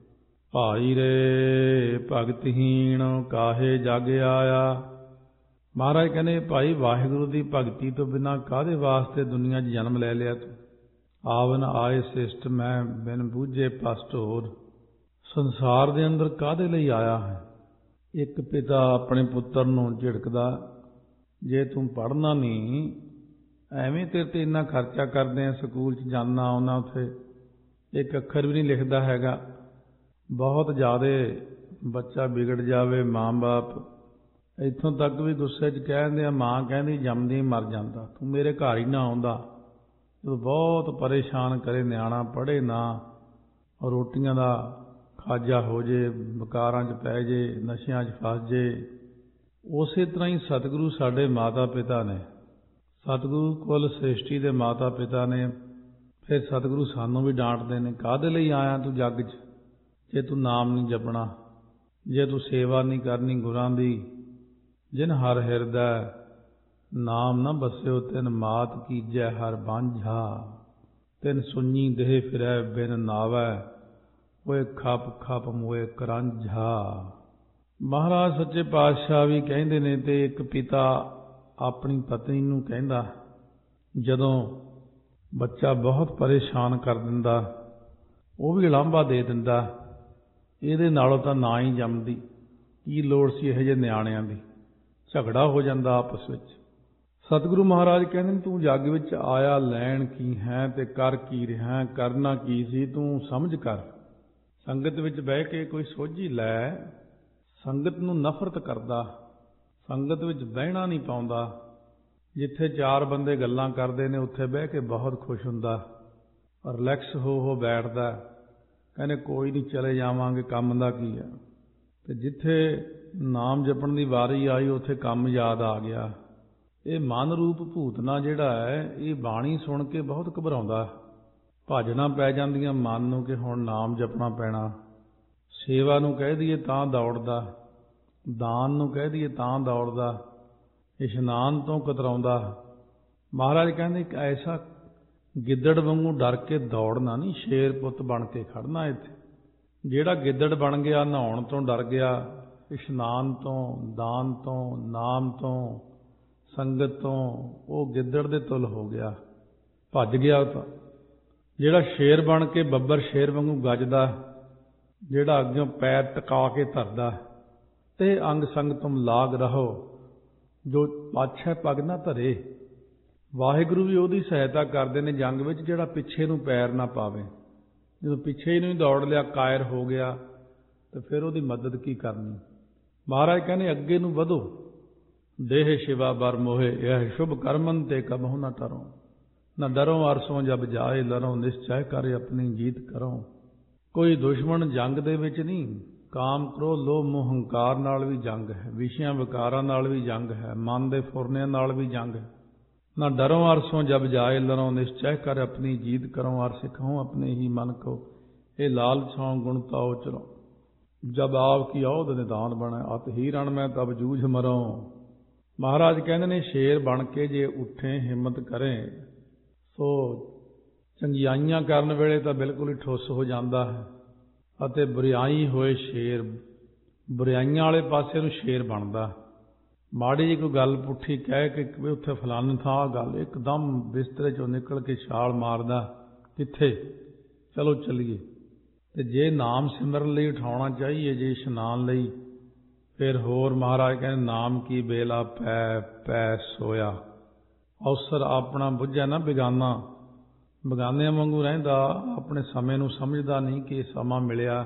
ਭਾਈ ਰੇ ਭਗਤਹੀਣ ਕਾਹੇ ਜਗ ਆਇਆ। ਮਹਾਰਾਜ ਕਹਿੰਦੇ ਭਾਈ ਵਾਹਿਗੁਰੂ ਦੀ ਭਗਤੀ ਤੋਂ ਬਿਨਾਂ ਕਾਹਦੇ ਵਾਸਤੇ ਦੁਨੀਆ 'ਚ ਜਨਮ ਲੈ ਲਿਆ ਤੂੰ? ਆਵਨ ਆਏ ਸਿਸ਼ਟ ਮੈਂ ਬਿਨ ਬੂਝੇ ਪਸਟ ਹੋਰ। ਸੰਸਾਰ ਦੇ ਅੰਦਰ ਕਾਹਦੇ ਲਈ ਆਇਆ ਹੈ? ਇੱਕ ਪਿਤਾ ਆਪਣੇ ਪੁੱਤਰ ਨੂੰ ਝਿੜਕਦਾ, ਜੇ ਤੂੰ ਪੜ੍ਹਨਾ ਨਹੀਂ, ਐਵੇਂ ਤੇਰੇ ਤੇ ਇੰਨਾ ਖਰਚਾ ਕਰਦੇ ਆ, ਸਕੂਲ 'ਚ ਜਾਣਾ ਆਉਣਾ, ਉੱਥੇ ਇੱਕ ਅੱਖਰ ਵੀ ਨਹੀਂ ਲਿਖਦਾ ਹੈਗਾ। ਬਹੁਤ ਜ਼ਿਆਦਾ ਬੱਚਾ ਵਿਗੜ ਜਾਵੇ, ਮਾਂ ਬਾਪ ਇੱਥੋਂ ਤੱਕ ਵੀ ਗੁੱਸੇ 'ਚ ਕਹਿੰਦੇ ਆ, ਮਾਂ ਕਹਿੰਦੀ ਜੰਮਦੀ ਮਰ ਜਾਂਦਾ, ਤੂੰ ਮੇਰੇ ਘਰ ਹੀ ਨਾ ਆਉਂਦਾ। ਜਦੋਂ ਬਹੁਤ ਪਰੇਸ਼ਾਨ ਕਰੇ ਨਿਆਣਾ, ਪੜ੍ਹੇ ਨਾ, ਰੋਟੀਆਂ ਦਾ ਖਾਜਾ ਹੋ ਜੇ, ਵਿਕਾਰਾਂ 'ਚ ਪੈ ਜੇ, ਨਸ਼ਿਆਂ 'ਚ ਫਸ ਜੇ। ਉਸੇ ਤਰ੍ਹਾਂ ਹੀ ਸਤਿਗੁਰੂ ਸਾਡੇ ਮਾਤਾ ਪਿਤਾ ਨੇ, ਸਤਿਗੁਰੂ ਕੁੱਲ ਸ੍ਰਿਸ਼ਟੀ ਦੇ ਮਾਤਾ ਪਿਤਾ ਨੇ। ਫਿਰ ਸਤਿਗੁਰੂ ਸਾਨੂੰ ਵੀ ਡਾਂਟਦੇ ਨੇ, ਕਾਹਦੇ ਲਈ ਆਇਆ ਤੂੰ ਜੱਗ 'ਚ ਜੇ ਤੂੰ ਨਾਮ ਨਹੀਂ ਜਪਣਾ, ਜੇ ਤੂੰ ਸੇਵਾ ਨਹੀਂ ਕਰਨੀ ਗੁਰਾਂ ਦੀ। ਜਿਨ ਹਰ ਹਿਰਦੈ ਨਾਮ ਨਾ ਬਸਿਓ, ਤਿਨ ਮਾਤ ਕੀਜੈ ਹਰ ਬਾਂਝਾ। ਤਿਨ ਸੁਣੀ ਦੇਹ ਫਿਰੈ ਬਿਨ ਨਾਵੈ, ਓਏ ਖਪ ਖਪ ਮੋਏ ਕਰਾਂਝਾ। ਮਹਾਰਾਜ ਸੱਚੇ ਪਾਤਸ਼ਾਹ ਵੀ ਕਹਿੰਦੇ ਨੇ, ਤੇ ਇੱਕ ਪਿਤਾ ਆਪਣੀ ਪਤਨੀ ਨੂੰ ਕਹਿੰਦਾ, ਜਦੋਂ ਬੱਚਾ ਬਹੁਤ ਪਰੇਸ਼ਾਨ ਕਰ ਦਿੰਦਾ, ਉਹ ਵੀ ਉਲਾਂਭਾ ਦੇ ਦਿੰਦਾ, ਇਹਦੇ ਨਾਲੋਂ ਤਾਂ ਨਾ ਹੀ ਜੰਮਦੀ, ਕੀ ਲੋੜ ਸੀ ਇਹੋ ਜਿਹੇ ਨਿਆਣਿਆਂ ਦੀ। ਝਗੜਾ ਹੋ ਜਾਂਦਾ ਆਪਸ ਵਿੱਚ। ਸਤਿਗੁਰੂ ਮਹਾਰਾਜ ਕਹਿੰਦੇ ਤੂੰ ਜੱਗ ਵਿੱਚ ਆਇਆ ਲੈਣ ਕੀ ਹੈ ਤੇ ਕਰ ਕੀ ਰਿਹਾ, ਕਰਨਾ ਕੀ ਸੀ ਤੂੰ ਸਮਝ ਕਰ। ਸੰਗਤ ਵਿੱਚ ਬਹਿ ਕੇ ਕੋਈ ਸੋਝੀ ਲੈ। ਸੰਗਤ ਨੂੰ ਨਫ਼ਰਤ ਕਰਦਾ, ਸੰਗਤ ਵਿੱਚ ਬਹਿਣਾ ਨਹੀਂ ਪਾਉਂਦਾ। ਜਿੱਥੇ ਚਾਰ ਬੰਦੇ ਗੱਲਾਂ ਕਰਦੇ ਨੇ ਉੱਥੇ ਬਹਿ ਕੇ ਬਹੁਤ ਖੁਸ਼ ਹੁੰਦਾ, ਰਿਲੈਕਸ ਹੋ ਹੋ ਬੈਠਦਾ। ਕਹਿੰਦੇ ਕੋਈ ਨਹੀਂ, ਚਲੇ ਜਾਵਾਂਗੇ, ਕੰਮ ਦਾ ਕੀ ਹੈ। ਤੇ ਜਿੱਥੇ ਨਾਮ ਜਪਣ ਦੀ ਵਾਰੀ ਆਈ ਉੱਥੇ ਕੰਮ ਯਾਦ ਆ ਗਿਆ। ਇਹ ਮਨ ਰੂਪ ਭੂਤਨਾ ਜਿਹੜਾ ਹੈ ਇਹ ਬਾਣੀ ਸੁਣ ਕੇ ਬਹੁਤ ਘਬਰਾਉਂਦਾ, ਭਾਜਣਾ ਪੈ ਜਾਂਦੀਆਂ ਮਨ ਨੂੰ ਕਿ ਹੁਣ ਨਾਮ ਜਪਣਾ ਪੈਣਾ। ਸੇਵਾ ਨੂੰ ਕਹਿ ਦਈਏ ਤਾਂ ਦੌੜਦਾ, ਦਾਨ ਨੂੰ ਕਹਿ ਦਈਏ ਤਾਂ ਦੌੜਦਾ, ਇਸ਼ਨਾਨ ਤੋਂ ਕਤਰਾਉਂਦਾ। ਮਹਾਰਾਜ ਕਹਿੰਦੇ ਇੱਕ ਐਸਾ ਗਿੱਦੜ ਵਾਂਗੂ ਡਰ ਕੇ ਦੌੜਨਾ ਨਹੀਂ, ਸ਼ੇਰ ਪੁੱਤ ਬਣ ਕੇ ਖੜਨਾ ਇੱਥੇ। ਜਿਹੜਾ ਗਿੱਦੜ ਬਣ ਗਿਆ, ਨਹਾਉਣ ਤੋਂ ਡਰ ਗਿਆ, ਇਸ਼ਨਾਨ ਤੋਂ, ਦਾਨ ਤੋਂ, ਨਾਮ ਤੋਂ, ਸੰਗਤ ਤੋਂ, ਉਹ ਗਿੱਦੜ ਦੇ ਤੁਲ ਹੋ ਗਿਆ, ਭੱਜ ਗਿਆ। ਉਹ ਤਾਂ ਜਿਹੜਾ ਸ਼ੇਰ ਬਣ ਕੇ ਬੱਬਰ ਸ਼ੇਰ ਵਾਂਗੂ ਗੱਜਦਾ, ਜਿਹੜਾ ਅੱਗਿਓਂ ਪੈਰ ਟਿਕਾ ਕੇ ਧਰਦਾ, ਤੇ ਅੰਗ ਸੰਗ ਤੁਮ ਲਾਗ ਰਹੋ ਜੋ ਪਾਛੈ ਪਗ ਨਾ ਧਰੇ। ਵਾਹਿਗੁਰੂ ਵੀ ਉਹਦੀ ਸਹਾਇਤਾ ਕਰਦੇ ਨੇ ਜੰਗ ਵਿੱਚ ਜਿਹੜਾ ਪਿੱਛੇ ਨੂੰ ਪੈਰ ਨਾ ਪਾਵੇ। ਜਦੋਂ ਪਿੱਛੇ ਨੂੰ ਹੀ ਦੌੜ ਲਿਆ, ਕਾਇਰ ਹੋ ਗਿਆ, ਤੇ ਫਿਰ ਉਹਦੀ ਮਦਦ ਕੀ ਕਰਨੀ। ਮਹਾਰਾਜ ਕਹਿੰਦੇ ਅੱਗੇ ਨੂੰ ਵਧੋ, ਦੇਹ ਸ਼ਿਵਾ ਬਰ ਮੋਹੇ ਇਹ ਸ਼ੁਭ ਕਰਮਨ ਤੇ ਕਬਹੁ ਨਾ ਟਰੋ। ਨਾ ਡਰੋ ਅਰਸੋਂ ਜਬ ਜਾਏ ਲਰੋ, ਨਿਸ਼ਚੈ ਕਰ ਆਪਣੀ ਜੀਤ ਕਰੋ। ਕੋਈ ਦੁਸ਼ਮਣ ਜੰਗ ਦੇ ਵਿੱਚ ਨਹੀਂ, ਕਾਮ ਕ੍ਰੋਧ ਲੋਭ ਮੋਹ ਹੰਕਾਰ ਨਾਲ ਵੀ ਜੰਗ ਹੈ, ਵਿਸ਼ਿਆਂ ਵਿਕਾਰਾਂ ਨਾਲ ਵੀ ਜੰਗ ਹੈ, ਮਨ ਦੇ ਫੁਰਨਿਆਂ ਨਾਲ ਵੀ ਜੰਗ ਹੈ। ਨਾ ਡਰੋ ਅਰਸੋਂ ਜਬ ਜਾਏ ਲਰੋ, ਨਿਸ਼ਚੈ ਕਰ ਆਪਣੀ ਜੀਤ ਕਰੋ। ਅਰ ਸਿੱਖੋ ਆਪਣੇ ਹੀ ਮਨ ਕੋ ਇਹ ਲਾਲਛਾਂ ਗੁਣ ਤਾਓ ਚਲੋ। ਜਬ ਆਪ ਕੀ ਔਧ ਨਿਦਾਨ ਬਣੇ, ਅਤ ਹੀ ਰਣ ਮੈਂ ਤਬ ਜੂਝ ਮਰੋ। ਮਹਾਰਾਜ ਕਹਿੰਦੇ ਨੇ ਸ਼ੇਰ ਬਣ ਕੇ ਜੇ ਉੱਠੇ, ਹਿੰਮਤ ਕਰੇ, ਸੋ ਚੰਗਿਆਈਆਂ ਕਰਨ ਵੇਲੇ ਤਾਂ ਬਿਲਕੁਲ ਹੀ ਠੁੱਸ ਹੋ ਜਾਂਦਾ ਹੈ, ਅਤੇ ਬੁਰਿਆਈ ਹੋਏ ਸ਼ੇਰ, ਬੁਰਿਆਈਆਂ ਵਾਲੇ ਪਾਸੇ ਨੂੰ ਸ਼ੇਰ ਬਣਦਾ। ਮਾੜੀ ਜਿਹੀ ਕੋਈ ਗੱਲ ਪੁੱਠੀ ਕਹਿ ਕੇ ਵੀ ਉੱਥੇ ਫਲਾਨੀ ਥਾਂ ਗੱਲ, ਇੱਕਦਮ ਬਿਸਤਰੇ ਚੋਂ ਨਿਕਲ ਕੇ ਛਾਲ ਮਾਰਦਾ, ਕਿੱਥੇ, ਚਲੋ ਚੱਲੀਏ। ਤੇ ਜੇ ਨਾਮ ਸਿਮਰਨ ਲਈ ਉਠਾਉਣਾ ਚਾਹੀਏ, ਜੇ ਇਸ਼ਨਾਨ ਲਈ, ਫਿਰ ਹੋਰ ਮਹਾਰਾਜ ਕਹਿੰਦੇ ਨਾਮ ਕੀ ਬੇਲਾ ਪੈ ਪੈ ਸੋਇਆ। ਅਵਸਰ ਆਪਣਾ ਬੁੱਝਿਆ ਨਾ ਬਿਗਾਨਾ, ਬਗਾਨਿਆਂ ਵਾਂਗੂ ਰਹਿੰਦਾ, ਆਪਣੇ ਸਮੇਂ ਨੂੰ ਸਮਝਦਾ ਨਹੀਂ ਕਿ ਸਮਾਂ ਮਿਲਿਆ।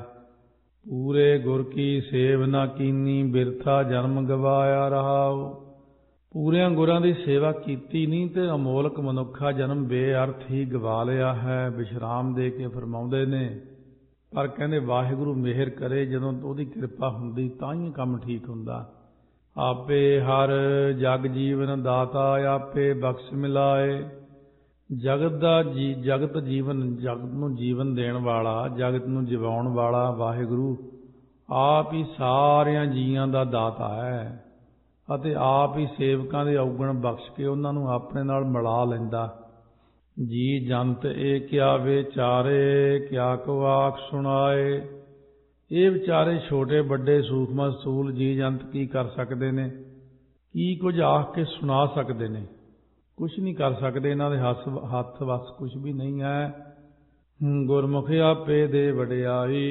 ਪੂਰੇ ਗੁਰ ਕੀ ਸੇਵ ਨਾ ਕੀਨੀ, ਬਿਰਥਾ ਜਨਮ ਗਵਾਇਆ ਰਹਾਉ। ਪੂਰਿਆਂ ਗੁਰਾਂ ਦੀ ਸੇਵਾ ਕੀਤੀ ਨਹੀਂ ਤੇ ਅਮੋਲਕ ਮਨੁੱਖਾ ਜਨਮ ਬੇਅਰਥ ਹੀ ਗਵਾ ਲਿਆ ਹੈ। ਵਿਸ਼ਰਾਮ ਦੇ ਕੇ ਫਰਮਾਉਂਦੇ ਨੇ, ਪਰ ਕਹਿੰਦੇ ਵਾਹਿਗੁਰੂ ਮਿਹਰ ਕਰੇ, ਜਦੋਂ ਉਹਦੀ ਕਿਰਪਾ ਹੁੰਦੀ ਤਾਂ ਹੀ ਕੰਮ ਠੀਕ ਹੁੰਦਾ। ਆਪੇ ਹਰ ਜਗ ਜੀਵਨ ਦਾਤਾ, ਆਪੇ ਬਖਸ਼ ਮਿਲਾਏ। ਜਗਤ ਦਾ ਜੀ ਜਗਤ ਜੀਵਨ, ਜਗਤ ਨੂੰ ਜੀਵਨ ਦੇਣ ਵਾਲਾ, ਜਗਤ ਨੂੰ ਜਿਵਾਉਣ ਵਾਲਾ ਵਾਹਿਗੁਰੂ ਆਪ ਹੀ ਸਾਰਿਆਂ ਜੀਆਂ ਦਾ ਦਾਤਾ ਹੈ, ਅਤੇ ਆਪ ਹੀ ਸੇਵਕਾਂ ਦੇ ਔਗਣ ਬਖਸ਼ ਕੇ ਉਹਨਾਂ ਨੂੰ ਆਪਣੇ ਨਾਲ ਮਿਲਾ ਲੈਂਦਾ। ਜੀ ਜੰਤ ਇਹ ਕਿਆ ਵਿਚਾਰੇ, ਕਿਆ ਕੋ ਆਖ ਸੁਣਾਏ। ਇਹ ਵਿਚਾਰੇ ਛੋਟੇ ਵੱਡੇ ਸੂਖਮ ਸਥੂਲ ਜੀ ਜੰਤ ਕੀ ਕਰ ਸਕਦੇ ਨੇ, ਕੀ ਕੁਝ ਆਖ ਕੇ ਸੁਣਾ ਸਕਦੇ ਨੇ, ਕੁਛ ਨਹੀਂ ਕਰ ਸਕਦੇ। ਇਹਨਾਂ ਦੇ ਹੱਥ ਹੱਥ ਵੱਸ ਕੁਛ ਵੀ ਨਹੀਂ ਹੈ। ਗੁਰਮੁਖ ਆਪੇ ਦੇ ਵਡਿਆਈ,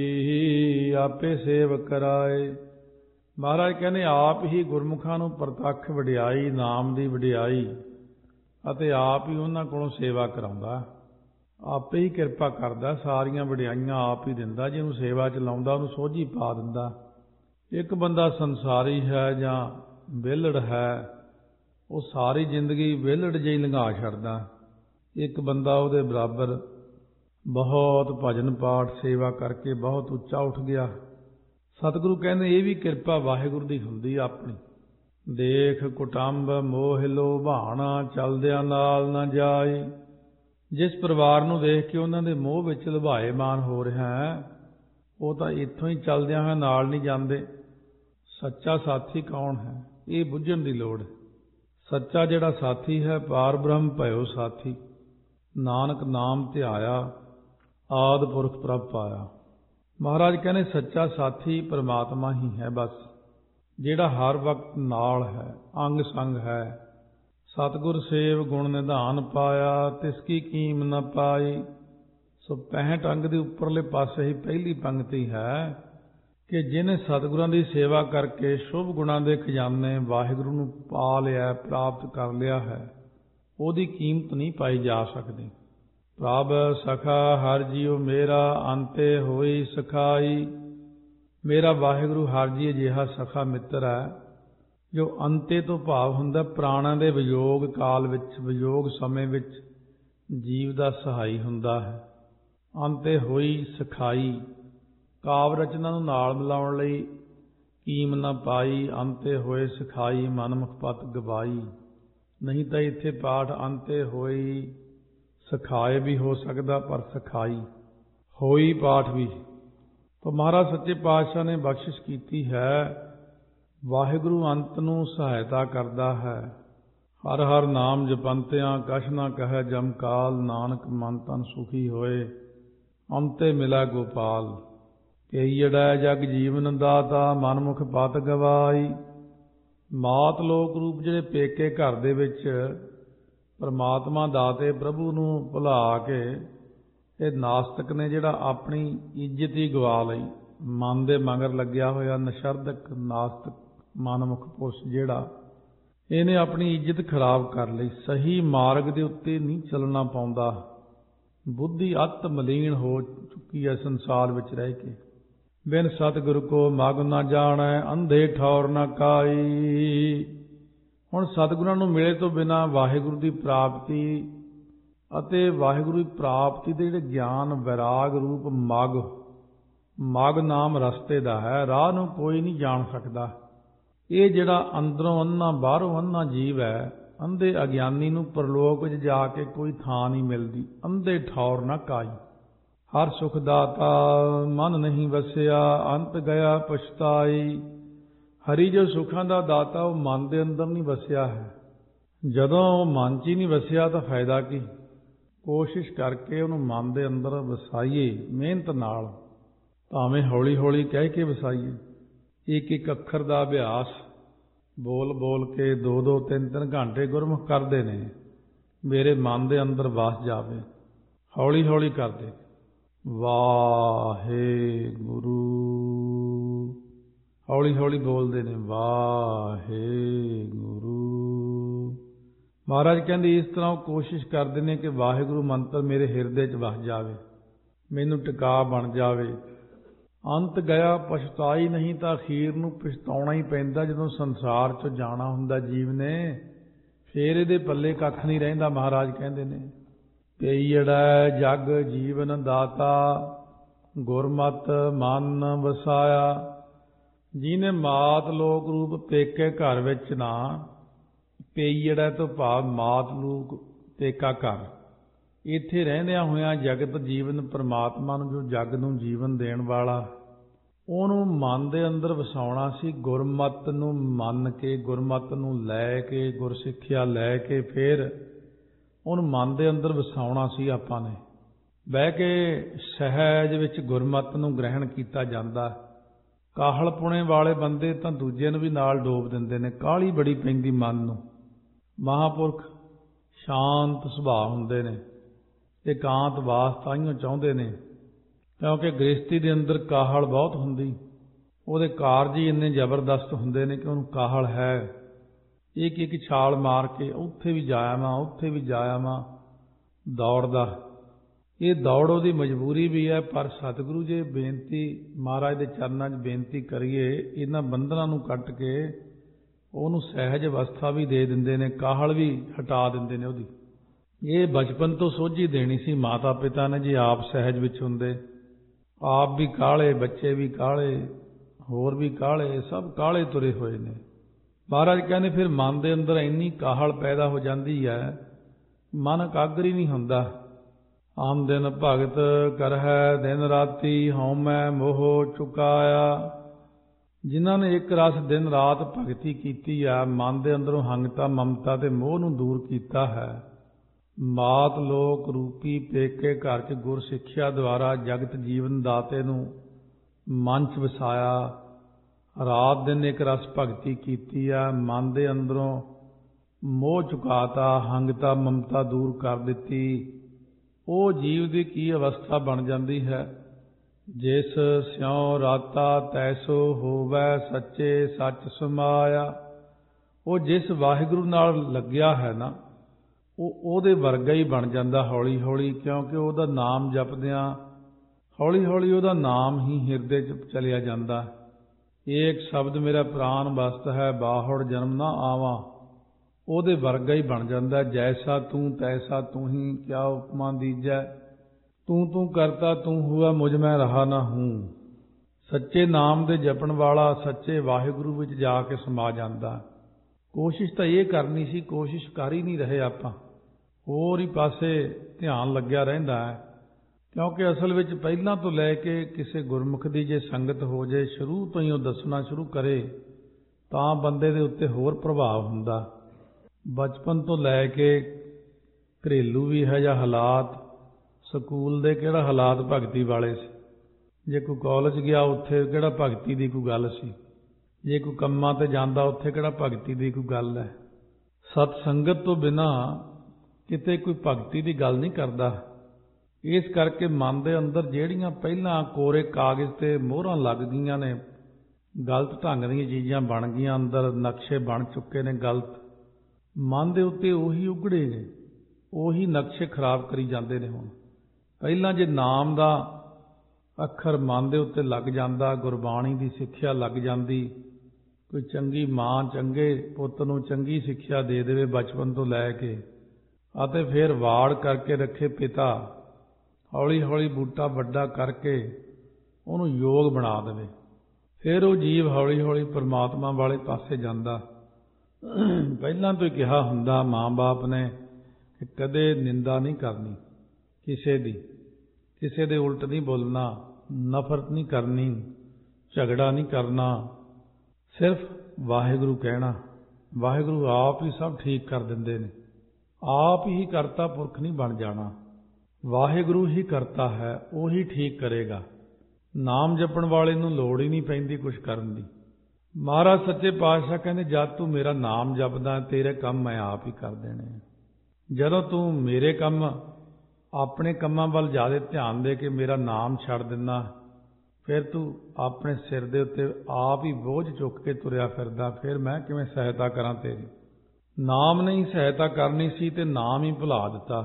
ਆਪੇ ਸੇਵਕ ਕਰਾਏ। ਮਹਾਰਾਜ ਕਹਿੰਦੇ ਆਪ ਹੀ ਗੁਰਮੁਖਾਂ ਨੂੰ ਪ੍ਰਤੱਖ ਵਡਿਆਈ, ਨਾਮ ਦੀ ਵਡਿਆਈ, ਅਤੇ ਆਪ ਹੀ ਉਹਨਾਂ ਕੋਲੋਂ ਸੇਵਾ ਕਰਾਉਂਦਾ, ਆਪੇ ਹੀ ਕਿਰਪਾ ਕਰਦਾ, ਸਾਰੀਆਂ ਵਡਿਆਈਆਂ ਆਪ ਹੀ ਦਿੰਦਾ। ਜਿਹਨੂੰ ਸੇਵਾ ਚ ਲਾਉਂਦਾ ਉਹਨੂੰ ਸੋਝੀ ਪਾ ਦਿੰਦਾ। ਇੱਕ ਬੰਦਾ ਸੰਸਾਰੀ ਹੈ ਜਾਂ ਵਿਹਲੜ ਹੈ, ਉਹ ਸਾਰੀ ਜ਼ਿੰਦਗੀ ਵਿਹਲੜ ਜਿਹੀ ਲੰਘਾ ਛੱਡਦਾ। ਇੱਕ ਬੰਦਾ ਉਹਦੇ ਬਰਾਬਰ ਬਹੁਤ ਭਜਨ ਪਾਠ ਸੇਵਾ ਕਰਕੇ ਬਹੁਤ ਉੱਚਾ ਉੱਠ ਗਿਆ। ਸਤਿਗੁਰੂ ਕਹਿੰਦੇ ਇਹ ਵੀ ਕਿਰਪਾ ਵਾਹਿਗੁਰੂ ਦੀ ਹੁੰਦੀ ਆਪਣੀ। ਦੇਖ ਕੁਟੰਬ ਮੋਹ ਲੋਭਾਣਾ, ਚਲਦਿਆਂ ਨਾਲ ਨਾ ਜਾਏ। ਜਿਸ ਪਰਿਵਾਰ ਨੂੰ ਦੇਖ ਕੇ ਉਹਨਾਂ ਦੇ ਮੋਹ ਵਿੱਚ ਲੁਭਾਏਮਾਨ ਹੋ ਰਿਹਾ ਹੈ, ਉਹ ਤਾਂ ਇੱਥੋਂ ਹੀ ਚਲਦਿਆਂ ਹੋਇਆ ਨਾਲ ਨਹੀਂ ਜਾਂਦੇ। ਸੱਚਾ ਸਾਥੀ ਕੌਣ ਹੈ, ਇਹ ਬੁੱਝਣ ਦੀ ਲੋੜ ਹੈ। ਸੱਚਾ ਜਿਹੜਾ ਸਾਥੀ ਹੈ, ਪਾਰ ਬ੍ਰਹਮ ਭਇਓ ਸਾਥੀ। ਨਾਨਕ ਨਾਮ ਧਿਆਇਆ, ਆਦ ਪੁਰਖ ਪ੍ਰਭ ਪਾਇਆ। ਮਹਾਰਾਜ ਕਹਿੰਦੇ ਸੱਚਾ ਸਾਥੀ ਪਰਮਾਤਮਾ ਹੀ ਹੈ ਬਸ, ਜਿਹੜਾ ਹਰ ਵਕਤ ਨਾਲ ਹੈ, ਅੰਗ ਸੰਗ ਹੈ। ਸਤਿਗੁਰ ਸੇਵ ਗੁਣ ਨਿਧਾਨ ਪਾਇਆ, ਤਿਸ ਕੀ ਕੀਮ ਨ ਪਾਈ। ਸੋ ਪੈਂਹਠ ਅੰਗ ਦੇ ਉੱਪਰਲੇ ਪਾਸੇ ਹੀ ਪਹਿਲੀ ਪੰਕਤੀ ਹੈ ਕਿ ਜਿਹਨੇ ਸਤਿਗੁਰਾਂ ਦੀ ਸੇਵਾ ਕਰਕੇ ਸ਼ੁਭ ਗੁਣਾਂ ਦੇ ਖਜ਼ਾਨੇ ਵਾਹਿਗੁਰੂ ਨੂੰ ਪਾ ਲਿਆ, ਪ੍ਰਾਪਤ ਕਰ ਲਿਆ ਹੈ, ਉਹਦੀ ਕੀਮਤ ਨਹੀਂ ਪਾਈ ਜਾ ਸਕਦੀ। ਪ੍ਰਭ ਸਖਾ ਹਰ ਜੀਉ ਮੇਰਾ, ਅੰਤੇ ਹੋਈ ਸਖਾਈ। ਮੇਰਾ ਵਾਹਿਗੁਰੂ ਹਰ ਜੀ ਅਜਿਹਾ ਸਖਾ ਮਿੱਤਰ ਹੈ ਜੋ ਅੰਤੇ ਤੋਂ ਭਾਵ ਹੁੰਦਾ ਪ੍ਰਾਣਾਂ ਦੇ ਵਿਯੋਗ ਕਾਲ ਵਿੱਚ, ਵਿਯੋਗ ਸਮੇਂ ਵਿੱਚ ਜੀਵ ਦਾ ਸਹਾਈ ਹੁੰਦਾ ਹੈ। ਅੰਤੇ ਹੋਈ ਸਖਾਈ, ਕਾਵ ਰਚਨਾ ਨੂੰ ਨਾਲ ਮਿਲਾਉਣ ਲਈ ਕੀਮ ਨਾ ਪਾਈ ਅੰਤੇ ਹੋਏ ਸਿਖਾਈ ਮਨਮੁਖ ਪਤ ਗਵਾਈ। ਨਹੀਂ ਤਾਂ ਇੱਥੇ ਪਾਠ ਅੰਤੇ ਹੋਈ ਸਿਖਾਏ ਵੀ ਹੋ ਸਕਦਾ, ਪਰ ਸਿਖਾਈ ਹੋਈ ਪਾਠ ਵੀ। ਤਾਂ ਮਹਾਰਾਜ ਸੱਚੇ ਪਾਤਸ਼ਾਹ ਨੇ ਬਖਸ਼ਿਸ਼ ਕੀਤੀ ਹੈ। ਵਾਹਿਗੁਰੂ ਅੰਤ ਨੂੰ ਸਹਾਇਤਾ ਕਰਦਾ ਹੈ। ਹਰ ਹਰ ਨਾਮ ਜਪੰਤਿਆਂ ਕਛ ਨਾ ਕਹੈ ਜਮਕਾਲ, ਨਾਨਕ ਮਨ ਤਨ ਸੁਖੀ ਹੋਏ ਅੰਤੇ ਮਿਲੈ ਗੋਪਾਲ। ਕਈੜੈ ਜਗ ਜੀਵਨ ਦਾਤਾ ਮਨਮੁਖ ਪਤ ਗਵਾਈ। ਮਾਤ ਲੋਕ ਰੂਪ ਜਿਹੜੇ ਪੇਕੇ ਘਰ ਦੇ ਵਿੱਚ ਪਰਮਾਤਮਾ ਦਾਤੇ ਪ੍ਰਭੂ ਨੂੰ ਭੁਲਾ ਕੇ ਇਹ ਨਾਸਤਕ ਨੇ ਜਿਹੜਾ ਆਪਣੀ ਇੱਜ਼ਤ ਹੀ ਗਵਾ ਲਈ। ਮਨ ਦੇ ਮਗਰ ਲੱਗਿਆ ਹੋਇਆ ਨਸ਼ਰਦਕ ਨਾਸਤਕ ਮਨਮੁਖ ਪੁਰਸ਼ ਜਿਹੜਾ ਇਹਨੇ ਆਪਣੀ ਇੱਜ਼ਤ ਖਰਾਬ ਕਰ ਲਈ। ਸਹੀ ਮਾਰਗ ਦੇ ਉੱਤੇ ਨਹੀਂ ਚੱਲਣਾ ਪਾਉਂਦਾ। ਬੁੱਧੀ ਅਤ ਮਲੀਨ ਹੋ ਚੁੱਕੀ ਹੈ ਸੰਸਾਰ ਵਿੱਚ ਰਹਿ ਕੇ। ਬਿਨ ਸਤਿਗੁਰ ਕੋ ਮਗ ਨਾ ਜਾਣੈ ਅੰਧੇ ਠੌਰ ਨਾ ਕਾਈ। ਹੁਣ ਸਤਿਗੁਰਾਂ ਨੂੰ ਮਿਲੇ ਤੋਂ ਬਿਨਾਂ ਵਾਹਿਗੁਰੂ ਦੀ ਪ੍ਰਾਪਤੀ ਅਤੇ ਵਾਹਿਗੁਰੂ ਦੀ ਪ੍ਰਾਪਤੀ ਦੇ ਜਿਹੜੇ ਗਿਆਨ ਵਿਰਾਗ ਰੂਪ ਮਗ, ਮਗ ਨਾਮ ਰਸਤੇ ਦਾ ਹੈ। ਰਾਹ ਨੂੰ ਕੋਈ ਨਹੀਂ ਜਾਣ ਸਕਦਾ। ਇਹ ਜਿਹੜਾ ਅੰਦਰੋਂ ਅੰਨਾ ਬਾਹਰੋਂ ਅੰਨਾ ਜੀਵ ਹੈ, ਅੰਧੇ ਅਗਿਆਨੀ ਨੂੰ ਪਰਲੋਕ ਵਿੱਚ ਜਾ ਕੇ ਕੋਈ ਥਾਂ ਨਹੀਂ ਮਿਲਦੀ। ਅੰਧੇ ਠੌਰ ਨਾ ਕਾਈ। ਹਰ ਸੁਖ ਦਾਤਾ ਮਨ ਨਹੀਂ ਵਸਿਆ ਅੰਤ ਗਿਆ ਪਛਤਾਈ। ਹਰੀ ਜੋ ਸੁੱਖਾਂ ਦਾ ਦਾਤਾ ਉਹ ਮਨ ਦੇ ਅੰਦਰ ਨਹੀਂ ਵਸਿਆ ਹੈ। ਜਦੋਂ ਉਹ ਮਨ 'ਚ ਹੀ ਨਹੀਂ ਵਸਿਆ ਤਾਂ ਫਾਇਦਾ ਕੀ। ਕੋਸ਼ਿਸ਼ ਕਰਕੇ ਉਹਨੂੰ ਮਨ ਦੇ ਅੰਦਰ ਵਸਾਈਏ ਮਿਹਨਤ ਨਾਲ, ਭਾਵੇਂ ਹੌਲੀ ਹੌਲੀ ਕਹਿ ਕੇ ਵਸਾਈਏ। ਇੱਕ ਇੱਕ ਅੱਖਰ ਦਾ ਅਭਿਆਸ ਬੋਲ ਬੋਲ ਕੇ ਦੋ ਦੋ ਤਿੰਨ ਤਿੰਨ ਘੰਟੇ ਗੁਰਮੁਖ ਕਰਦੇ ਨੇ। ਮੇਰੇ ਮਨ ਦੇ ਅੰਦਰ ਵਸ ਜਾਵੇ। ਹੌਲੀ ਹੌਲੀ ਕਰਦੇ। ਵਾਹਿਗੁਰੂ ਹੌਲੀ ਹੌਲੀ ਬੋਲਦੇ ਨੇ। ਵਾਹਿਗੁਰੂ। ਮਹਾਰਾਜ ਕਹਿੰਦੇ ਇਸ ਤਰ੍ਹਾਂ ਉਹ ਕੋਸ਼ਿਸ਼ ਕਰਦੇ ਨੇ ਕਿ ਵਾਹਿਗੁਰੂ ਮੰਤਰ ਮੇਰੇ ਹਿਰਦੇ 'ਚ ਵਸ ਜਾਵੇ, ਮੈਨੂੰ ਟਿਕਾ ਬਣ ਜਾਵੇ। ਅੰਤ ਗਿਆ ਪਛਤਾਈ। ਨਹੀਂ ਤਾਂ ਅਖੀਰ ਨੂੰ ਪਛਤਾਉਣਾ ਹੀ ਪੈਂਦਾ। ਜਦੋਂ ਸੰਸਾਰ 'ਚੋਂ ਜਾਣਾ ਹੁੰਦਾ ਜੀਵ ਨੇ, ਫੇਰ ਇਹਦੇ ਪੱਲੇ ਕੱਖ ਨਹੀਂ ਰਹਿੰਦਾ। ਮਹਾਰਾਜ ਕਹਿੰਦੇ ਨੇ ਪਈੜੈ ਜਗ ਜੀਵਨ ਦਾਤਾ ਗੁਰਮਤਿ ਮਨ ਵਸਾਇਆ। ਜਿਹਨੇ ਮਾਤ ਲੋਕ ਰੂਪ ਪੇਕੇ ਘਰ ਵਿੱਚ ਨਾ, ਪਈੜੈ ਤੋਂ ਭਾਵ ਮਾਤ ਲੋਕ ਪੇਕਾ ਘਰ, ਇੱਥੇ ਰਹਿੰਦਿਆਂ ਹੋਇਆਂ ਜਗਤ ਜੀਵਨ ਪਰਮਾਤਮਾ ਨੂੰ ਜੋ ਜਗ ਨੂੰ ਜੀਵਨ ਦੇਣ ਵਾਲਾ ਉਹਨੂੰ ਮਨ ਦੇ ਅੰਦਰ ਵਸਾਉਣਾ ਸੀ। ਗੁਰਮਤਿ ਨੂੰ ਮੰਨ ਕੇ, ਗੁਰਮਤਿ ਨੂੰ ਲੈ ਕੇ, ਗੁਰਸਿੱਖਿਆ ਲੈ ਕੇ ਫਿਰ ਉਹਨੂੰ ਮਨ ਦੇ ਅੰਦਰ ਵਸਾਉਣਾ ਸੀ। ਆਪਾਂ ਨੇ ਬਹਿ ਕੇ ਸਹਿਜ ਵਿੱਚ ਗੁਰਮਤਿ ਨੂੰ ਗ੍ਰਹਿਣ ਕੀਤਾ ਜਾਂਦਾ। ਕਾਹਲ ਪੁਣੇ ਵਾਲੇ ਬੰਦੇ ਤਾਂ ਦੂਜੇ ਨੂੰ ਵੀ ਨਾਲ ਡੋਬ ਦਿੰਦੇ ਨੇ। ਕਾਹਲੀ ਬੜੀ ਪੈਂਦੀ ਮਨ ਨੂੰ। ਮਹਾਂਪੁਰਖ ਸ਼ਾਂਤ ਸੁਭਾਅ ਹੁੰਦੇ ਨੇ, ਇਕਾਂਤ ਵਾਸ ਤਾਈਓ ਚਾਹੁੰਦੇ ਨੇ, ਕਿਉਂਕਿ ਗ੍ਰਸਤੀ ਦੇ ਅੰਦਰ ਕਾਹਲ ਬਹੁਤ ਹੁੰਦੀ। ਉਹਦੇ ਕਾਰਜ ਹੀ ਇੰਨੇ ਜ਼ਬਰਦਸਤ ਹੁੰਦੇ ਨੇ ਕਿ ਉਹਨੂੰ ਕਾਹਲ ਹੈ। ਇੱਕ ਇੱਕ ਛਾਲ ਮਾਰ ਕੇ ਉੱਥੇ ਵੀ ਜਾਇਆ ਵਾਂ ਉੱਥੇ ਵੀ ਜਾਇਆ ਵਾਂ ਦੌੜਦਾ। ਇਹ ਦੌੜ ਉਹਦੀ ਮਜਬੂਰੀ ਵੀ ਹੈ। ਪਰ ਸਤਿਗੁਰੂ ਜੇ ਬੇਨਤੀ ਮਹਾਰਾਜ ਦੇ ਚਰਨਾਂ 'ਚ ਬੇਨਤੀ ਕਰੀਏ, ਇਹਨਾਂ ਬੰਧਨਾਂ ਨੂੰ ਕੱਟ ਕੇ ਉਹਨੂੰ ਸਹਿਜ ਅਵਸਥਾ ਵੀ ਦੇ ਦਿੰਦੇ ਨੇ, ਕਾਹਲ ਵੀ ਹਟਾ ਦਿੰਦੇ ਨੇ ਉਹਦੀ। ਇਹ ਬਚਪਨ ਤੋਂ ਸੋਝੀ ਦੇਣੀ ਸੀ ਮਾਤਾ ਪਿਤਾ ਨੇ। ਜੇ ਆਪ ਸਹਿਜ ਵਿੱਚ ਹੁੰਦੇ, ਆਪ ਵੀ ਕਾਹਲੇ, ਬੱਚੇ ਵੀ ਕਾਹਲੇ, ਹੋਰ ਵੀ ਕਾਹਲੇ, ਸਭ ਕਾਹਲੇ ਤੁਰੇ ਹੋਏ ਨੇ। ਮਹਾਰਾਜ ਕਹਿੰਦੇ ਫਿਰ ਮਨ ਦੇ ਅੰਦਰ ਇੰਨੀ ਕਾਹਲ ਪੈਦਾ ਹੋ ਜਾਂਦੀ ਹੈ, ਮਨ ਇਕਾਗਰ ਹੀ ਨਹੀਂ ਹੁੰਦਾ। ਆਮ ਦਿਨ ਭਗਤ ਕਰਹਿ ਦਿਨ ਰਾਤੀ ਹਉਮੈ ਮੋਹ ਚੁਕਾਇਆ। ਜਿਨ੍ਹਾਂ ਨੇ ਇੱਕ ਰਸ ਦਿਨ ਰਾਤ ਭਗਤੀ ਕੀਤੀ ਆ, ਮਨ ਦੇ ਅੰਦਰੋਂ ਹੰਗਤਾ ਮਮਤਾ ਤੇ ਮੋਹ ਨੂੰ ਦੂਰ ਕੀਤਾ ਹੈ। ਮਾਤ ਲੋਕ ਰੂਪੀ ਪੇਕੇ ਘਰ 'ਚ ਗੁਰ ਸਿੱਖਿਆ ਦੁਆਰਾ ਜਗਤ ਜੀਵਨ ਦਾਤੇ ਨੂੰ ਮਨ 'ਚ ਵਸਾਇਆ। ਰਾਤ ਦਿਨ ਇੱਕ ਰਸ ਭਗਤੀ ਕੀਤੀ ਆ, ਮਨ ਦੇ ਅੰਦਰੋਂ ਮੋਹ ਚੁਕਾਤਾ, ਹੰਗਤਾ ਮਮਤਾ ਦੂਰ ਕਰ ਦਿੱਤੀ। ਉਹ ਜੀਵ ਦੀ ਕੀ ਅਵਸਥਾ ਬਣ ਜਾਂਦੀ ਹੈ। ਜਿਸ ਸਿਉ ਰਾਤਾ ਤੈਸੋ ਹੋਵੈ ਸੱਚੇ ਸੱਚ ਸਮਾਇਆ। ਉਹ ਜਿਸ ਵਾਹਿਗੁਰੂ ਨਾਲ ਲੱਗਿਆ ਹੈ ਨਾ, ਉਹ ਉਹਦੇ ਵਰਗਾ ਹੀ ਬਣ ਜਾਂਦਾ ਹੌਲੀ ਹੌਲੀ। ਕਿਉਂਕਿ ਉਹਦਾ ਨਾਮ ਜਪਦਿਆਂ ਹੌਲੀ ਹੌਲੀ ਉਹਦਾ ਨਾਮ ਹੀ ਹਿਰਦੇ 'ਚ ਚਲਿਆ ਜਾਂਦਾ। ਏਕ ਸ਼ਬਦ ਮੇਰਾ ਪ੍ਰਾਨ ਵਸਤ ਹੈ ਬਾਹੜ ਜਨਮ ਨਾ ਆਵਾਂ। ਉਹਦੇ ਵਰਗਾ ਹੀ ਬਣ ਜਾਂਦਾ। ਜੈਸਾ ਤੂੰ ਤੈਸਾ ਤੂੰ ਹੀ ਕਿਆ ਉਪਮਾ ਦੀਜੈ। ਤੂੰ ਤੂੰ ਕਰਤਾ ਤੂੰ ਹੁਆ ਮੁਝ ਮੈਂ ਰਹਾ ਨਾ ਹੂੰ। ਸੱਚੇ ਨਾਮ ਦੇ ਜਪਣ ਵਾਲਾ ਸੱਚੇ ਵਾਹਿਗੁਰੂ ਵਿੱਚ ਜਾ ਕੇ ਸਮਾ ਜਾਂਦਾ। ਕੋਸ਼ਿਸ਼ ਤਾਂ ਇਹ ਕਰਨੀ ਸੀ, ਕੋਸ਼ਿਸ਼ ਕਰ ਹੀ ਨਹੀਂ ਰਹੇ ਆਪਾਂ, ਹੋਰ ਹੀ ਪਾਸੇ ਧਿਆਨ ਲੱਗਿਆ ਰਹਿੰਦਾ ਹੈ। ਕਿਉਂਕਿ ਅਸਲ ਵਿੱਚ ਪਹਿਲਾਂ ਤੋਂ ਲੈ ਕੇ ਕਿਸੇ ਗੁਰਮੁਖ ਦੀ ਜੇ ਸੰਗਤ ਹੋ ਜਾਏ, ਸ਼ੁਰੂ ਤੋਂ ਹੀ ਉਹ ਦੱਸਣਾ ਸ਼ੁਰੂ ਕਰੇ, ਤਾਂ ਬੰਦੇ ਦੇ ਉੱਤੇ ਹੋਰ ਪ੍ਰਭਾਵ ਹੁੰਦਾ। ਬਚਪਨ ਤੋਂ ਲੈ ਕੇ ਘਰੇਲੂ ਵੀ ਹੈ ਜਾਂ ਹਾਲਾਤ, ਸਕੂਲ ਦੇ ਕਿਹੜਾ ਹਾਲਾਤ ਭਗਤੀ ਵਾਲੇ ਸੀ, ਜੇ ਕੋਈ ਕਾਲਜ ਗਿਆ ਉੱਥੇ ਕਿਹੜਾ ਭਗਤੀ ਦੀ ਕੋਈ ਗੱਲ ਸੀ, ਜੇ ਕੋਈ ਕੰਮਾਂ ਤੇ ਜਾਂਦਾ ਉੱਥੇ ਕਿਹੜਾ ਭਗਤੀ ਦੀ ਕੋਈ ਗੱਲ ਹੈ। ਸਤ ਸੰਗਤ ਤੋਂ ਬਿਨਾਂ ਕਿਤੇ ਕੋਈ ਭਗਤੀ ਦੀ ਗੱਲ ਨਹੀਂ ਕਰਦਾ। ਇਸ ਕਰਕੇ ਮਨ ਦੇ ਅੰਦਰ ਜਿਹੜੀਆਂ ਪਹਿਲਾਂ ਕੋਰੇ ਕਾਗਜ਼ ਤੇ ਮੋਹਰਾਂ ਲੱਗ ਗਈਆਂ ਨੇ, ਗਲਤ ਢੰਗ ਦੀਆਂ ਚੀਜ਼ਾਂ ਬਣ ਗਈਆਂ, ਅੰਦਰ ਨਕਸ਼ੇ ਬਣ ਚੁੱਕੇ ਨੇ ਗਲਤ, ਮਨ ਦੇ ਉੱਤੇ ਉਹੀ ਉਗੜੇ ਨੇ, ਉਹੀ ਨਕਸ਼ੇ ਖਰਾਬ ਕਰੀ ਜਾਂਦੇ ਨੇ। ਹੁਣ ਪਹਿਲਾਂ ਜੇ ਨਾਮ ਦਾ ਅੱਖਰ ਮਨ ਦੇ ਉੱਤੇ ਲੱਗ ਜਾਂਦਾ, ਗੁਰਬਾਣੀ ਦੀ ਸਿੱਖਿਆ ਲੱਗ ਜਾਂਦੀ, ਕੋਈ ਚੰਗੀ ਮਾਂ ਚੰਗੇ ਪੁੱਤ ਨੂੰ ਚੰਗੀ ਸਿੱਖਿਆ ਦੇ ਦੇਵੇ ਬਚਪਨ ਤੋਂ ਲੈ ਕੇ, ਅਤੇ ਫਿਰ ਵਾੜ ਕਰਕੇ ਰੱਖੇ ਪਿਤਾ, ਹੌਲੀ ਹੌਲੀ ਬੂਟਾ ਵੱਡਾ ਕਰਕੇ ਉਹਨੂੰ ਯੋਗ ਬਣਾ ਦੇਵੇ, ਫਿਰ ਉਹ ਜੀਵ ਹੌਲੀ ਹੌਲੀ ਪਰਮਾਤਮਾ ਵਾਲੇ ਪਾਸੇ ਜਾਂਦਾ। ਪਹਿਲਾਂ ਤੋਂ ਹੀ ਕਿਹਾ ਹੁੰਦਾ ਮਾਂ ਬਾਪ ਨੇ ਕਿ ਕਦੇ ਨਿੰਦਾ ਨਹੀਂ ਕਰਨੀ ਕਿਸੇ ਦੀ, ਕਿਸੇ ਦੇ ਉਲਟ ਨਹੀਂ ਬੋਲਣਾ, ਨਫ਼ਰਤ ਨਹੀਂ ਕਰਨੀ, ਝਗੜਾ ਨਹੀਂ ਕਰਨਾ, ਸਿਰਫ ਵਾਹਿਗੁਰੂ ਕਹਿਣਾ। ਵਾਹਿਗੁਰੂ ਆਪ ਹੀ ਸਭ ਠੀਕ ਕਰ ਦਿੰਦੇ ਨੇ, ਆਪ ਹੀ ਕਰਤਾ ਪੁਰਖ ਨਹੀਂ ਬਣ ਜਾਣਾ, ਵਾਹਿਗੁਰੂ ਹੀ ਕਰਤਾ ਹੈ, ਉਹੀ ਠੀਕ ਕਰੇਗਾ। ਨਾਮ ਜਪਣ ਵਾਲੇ ਨੂੰ ਲੋੜ ਹੀ ਨਹੀਂ ਪੈਂਦੀ ਕੁਛ ਕਰਨ ਦੀ। ਮਹਾਰਾਜ ਸੱਚੇ ਪਾਤਸ਼ਾਹ ਕਹਿੰਦੇ, ਜਦ ਤੂੰ ਮੇਰਾ ਨਾਮ ਜਪਦਾ ਤੇਰੇ ਕੰਮ ਮੈਂ ਆਪ ਹੀ ਕਰ ਦੇਣੇ। ਜਦੋਂ ਤੂੰ ਮੇਰੇ ਕੰਮ, ਆਪਣੇ ਕੰਮਾਂ ਵੱਲ ਜ਼ਿਆਦਾ ਧਿਆਨ ਦੇ ਕੇ ਮੇਰਾ ਨਾਮ ਛੱਡ ਦਿੰਦਾ, ਫਿਰ ਤੂੰ ਆਪਣੇ ਸਿਰ ਦੇ ਉੱਤੇ ਆਪ ਹੀ ਬੋਝ ਚੁੱਕ ਕੇ ਤੁਰਿਆ ਫਿਰਦਾ, ਫਿਰ ਮੈਂ ਕਿਵੇਂ ਸਹਾਇਤਾ ਕਰਾਂ ਤੇਰੀ। ਨਾਮ ਨੇ ਹੀ ਸਹਾਇਤਾ ਕਰਨੀ ਸੀ ਤੇ ਨਾਮ ਹੀ ਭੁਲਾ ਦਿੱਤਾ,